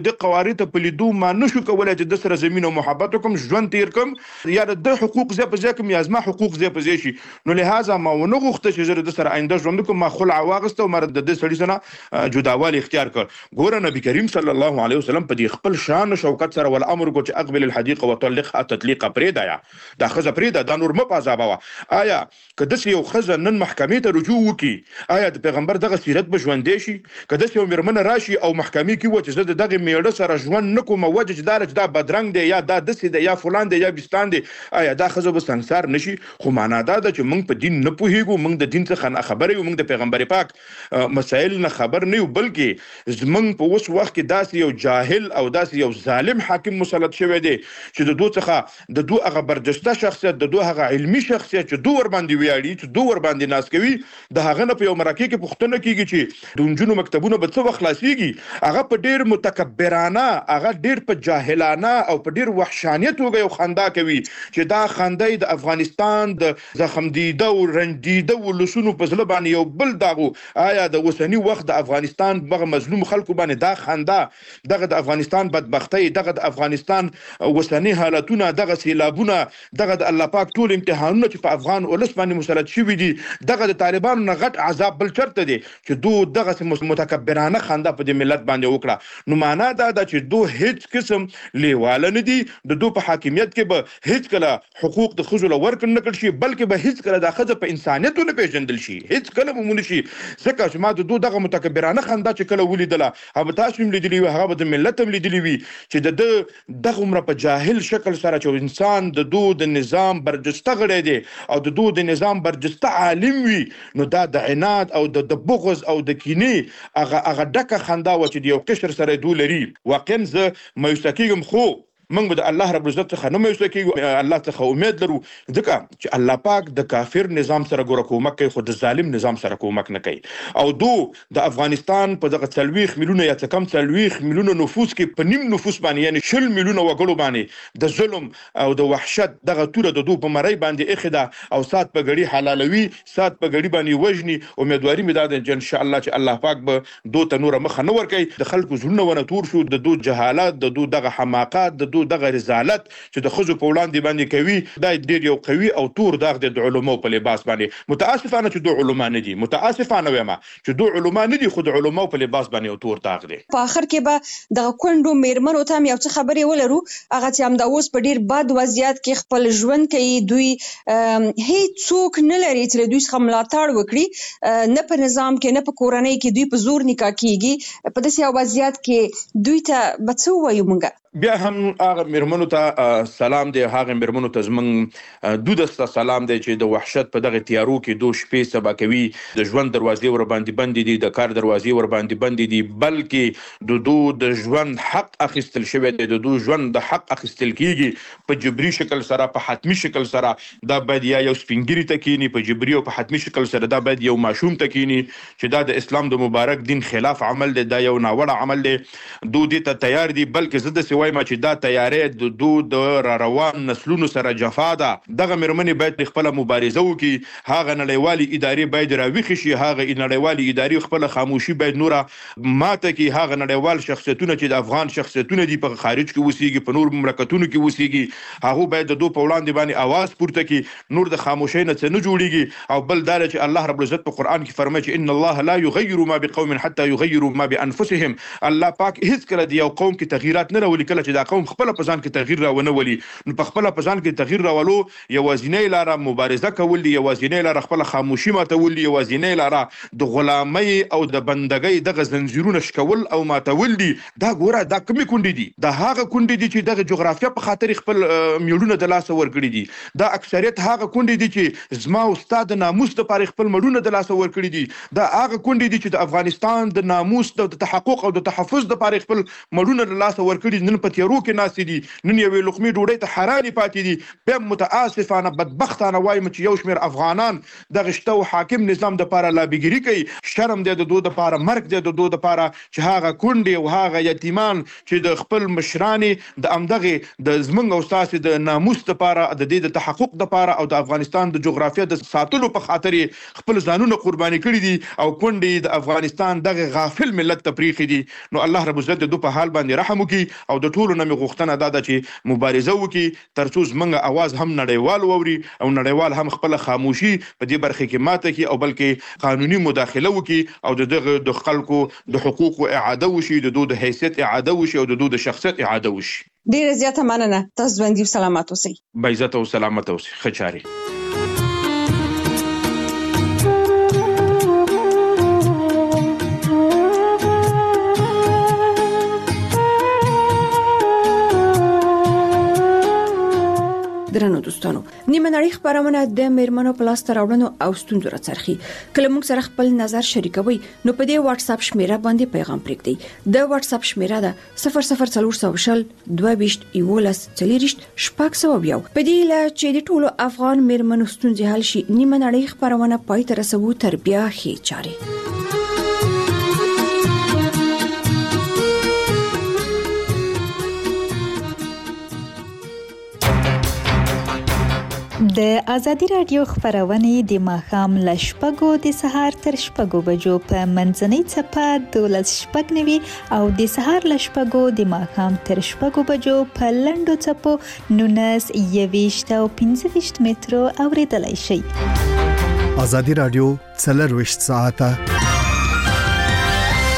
خواري ته په لیدو ما نشو کولای چې د سره زمين او محبت کوم ژوند تیر کوم یا د حقوق زه په ځای کوم یا زما حقوق زه په ځای شي نو لهدا ما ونه غوښته چې زه د سره آینده ژوند کوم ما خلع واغسته او مر د دې سړي سره جداوالي اختیار کړ ګوره نبی کریم صلی الله علیه وسلم په دې خپل شان او شوکت سره ول امر کو چې اقبل الحديقه وطلقها تطليقا پریدا دا خزه پریدا دا نور م پازابوا آیا کده یو خزه نن محکمې ته رجوع وکي آیا د پیغمبر دغه سیرت به ژوندې شي کده یو مرمن راشي او محکمې کې و چې زه دغه میړه سره ژوند نکوم وجه دار چې دا بدرنګ دی یا دا دسي دی یا فلان دی یا بستان دی آیا دا خزه به سنگسار نشي خو معنا دا چې موږ په دین نه پوهیږو موږ د دین څخه نه خبر یو موږ د پیغمبر پاک مسائل نه خبر نه یو بلکې زمونږ په اوس وخت کې داسې یو جاهل او داسې یو ظالم حاکم مسلط شوی دی چې د دوه څخه د دوه هغه برجسته شخصیت د دوه هغه علمي شخصیت چې دوه ور باندې ویاړي چې دوه ور باندې ناس کوي د هغه نه په یو مرکه کې پوښتنه کیږي چې د انجونو مکتبونه به څه وخت خلاصيږي هغه په ډیر متکبرانه هغه ډیر په جاهلانه او په ډیر وحشانیت توګه یو خندا کوي چې دا خندای د افغانستان د زخم دیده او رنجیده ولسونو په ځل باندې یو بل داغو آیا د وسنی وخت د افغانستان بغه مظلوم خلکو باندې دا خندا دغه د افغانستان بدبختی دغه د افغانستان وسنی حالتونه دغه سیلابونه دغه د الله پاک ټول امتحانونه چې په افغان ولس باندې مسلط شوي دي دغه د طالبانو نه غټ عذاب بل چرته دي چې دوی دغه متکبرانه خندا په دې ملت باندې وکړه نو معنا دا ده چې دوی هیڅ قسم لیواله نه دي د دوی په حاکمیت کې به هیڅ کله حقوق د ښځو له ورکړل نه کړل شي بلکې به هیڅ کله د ښځه په انسانیت نه پیژندل شي هیڅ کله به مونږ شي ځکه چې ما د دوی دغه متکبرانه خندا چې کله ولیدله هغه تاسو هم لیدلی وي هغه د ملت هم لیدلی وي چې د دغه عمره په جاهل شکل سره چې انسان د دوی د نظام برجسته غړی دی او د دوی د نظام برجسته عالم وي نو دا د عناد او د بغض او د کینې هغه ډکه خندا و چې د یو قشر سره دوی لري واقعا زه مایوسه کېږم خو موږ به د الله رب العزت څخه نه مایوسه کېږو الله څخه امید لرو ځکه چې الله پاک د کافر نظام سره ګوره کومک کوي خو د ظالم نظام سره کومک نه کوي او د افغانستان په دغه 40 میلیونه یا څه کم 40 میلیونه نفوس کې په نیم نفوس باندې یعنی 10 میلیونه وګړو باندې د ظلم او د وحشت دغه توره د دوی په مړی باندې اخدا او سات په غړي حلالوي سات په غړي باندې وجني امیدواري مې ده چې ان شاء الله چې الله پاک به دوی ته نور مخ نه ور کوي د خلکو زړونه ونه تور شو د دوی جهالت د دوی دغه حماقت د دغه رسالت چې د خزو په وړاندې باندې کوي دا ډیر یو قوي او تور داغ د علماء په لباس باندې متاسفانه چې دوه علما نه دي متاسفانه وایم چې دوه علما نه دي خود علماء په لباس باندې یو تور داغ دي په اخر کې به د کندو میرمنو ته یو څه خبرې ولرو هغه چې هم د اوس په ډیر بد وضعیت کې خپل ژوند کوي دوی هیڅ څوک نه لري چې دوی څخه ملاتړ وکړي نه په نظام کې نه په کورنۍ کې دوی په زور نکاح کیږي په داسې وضعیت کې دوی ته به څه وایو موږ بیا هم هغه مرمنو ته سلام دی هغه مرمنو ته زمونږ دودسته سلام دی چې د وحشت په دغه تیارو کې دوه شپې سبا کوي د ژوند دروازې ور باندې بندې دي د کار دروازې ور باندې بندې دي بلکې د ژوند حق اخیستل شوی دی د ژوند د حق اخیستل کیږي په جبري شکل سره په حتمی شکل سره دا باید یو سپینګری تکینی په جبري او په حتمی شکل سره دا باید یو ماشوم تکینی چې دا د اسلام د مبارک دین خلاف عمل دی دا یو ناوړه عمل دی دوی دې ته تیار دي بلکې زه د وایم چې دا تیارې د را روان نسلونو سره جفا ده دغه مرمنې باید خپل مبارزه وکړي هغه نړیوالي ادارې باید راویښ شي هغه نړیوالي ادارې خپل خاموشي باید نوره ماته کې هغه نړیوال شخصیتونه چې د افغان شخصیتونه دي په خارج کې اوسېږي په نور مملکتونو کې اوسېږي هغه باید د دوی په وړاندې باندې आवाज پورته کړي نور د خاموشۍ نه څه نه جوړیږي او بل دا چې الله رب العزت په قران کې فرمایي چې ان الله لا يغير ما بقوم حتى يغيروا ما بانفسهم الله پاک هیڅ کله د یو قوم کې تغیرات نه راولي کله چې دا قوم خپل په ځان کې تغییر راونه ولي نو په خپل په ځان کې تغییر راولو یوازینۍ لار مبارزه کول دي یوازینۍ لار خپل خاموشي ماتول دي یوازینۍ لار د غلامۍ او د بندګۍ دغه زنجیرونه شکول او ماتول دي دا ګوره دا کومې کونډې دي دا هغه کونډې دي چې دغه جغرافیه په خاطر خپل میړونه د لاس ورکړي دي دا اکثریت هغه کونډې دي چې زما استاد ناموس د پاره خپل مړونه د لاس ورکړي دي دا هغه کونډې دي چې د افغانستان د ناموس د تحقق او د تحفظ د پاره خپل مړونه د لاس ورکړي نن په تیرو کې ناست دي نن یوې لقمې ډوډۍ ته حیرانې پاتې دي بیا متاسفانه بدبختانه وایم چې یو شمېر افغانان دغه شته حاکم نظام دپاره لابیګري کوي شرم دی د دوی دپاره مرګ دی د دوی دپاره چې هغه کونډې او هغه یتیمان چې د خپل مشرانې د همدغې د زمونږ او ستاسې د ناموس دپاره د دې د تحقق دپاره او د افغانستان د جغرافیه د ساتلو په خاطر خپل ځانونه قرباني کړي دي او کونډې د افغانستان دغه غافل ملت ته پریښي دي نو الله رب عزت د دوی په حال باندې رحم وکړي او د ټولو نه مې غوښتنه دا ده چې مبارزه وکړي تر څو زمونږ اواز هم نړیوال واوري او نړیوال هم خپله خاموشي په دې برخه کې ماته کړي او بلکې قانوني مداخله وکړي او دغه د خلکو د حقوقو اعاده وشي د دوی د حیثیت اعاده وشي او د دوی د شخصیت اعاده وشي. ډیره زیاته مننه تاسو ژوندي او سلامات اوسئ. با عزت او سلامت اوسئ. ښه چارې. درنو دوستانو نیمه نړۍ خبرونه د میرمنو پلاس راوړنو او ستونزو راڅرخي کله موږ سره خپل نظر شریکوي نو په دې واتس اپ شمیره باندې پیغام پرېږدئ د واتس اپ شمیره ده 00400 22 11 40 شپږ په دې لا چې د ټولو افغان میرمنو ستونزې حل شي نیمه نړۍ خبرونه پای ته رسوي تر بیا هي چاري. د ازادي رادیو خبرونه د ماښام ل شپږو د سهار تر شپږو بجو په منځنۍ چپه 12:09 او د سهار ل شپږو د ماښام تر شپږو بجو په لنډو چپو 19 او 15 مترو اوریدلای شي. ازادي رادیو 24 ساعته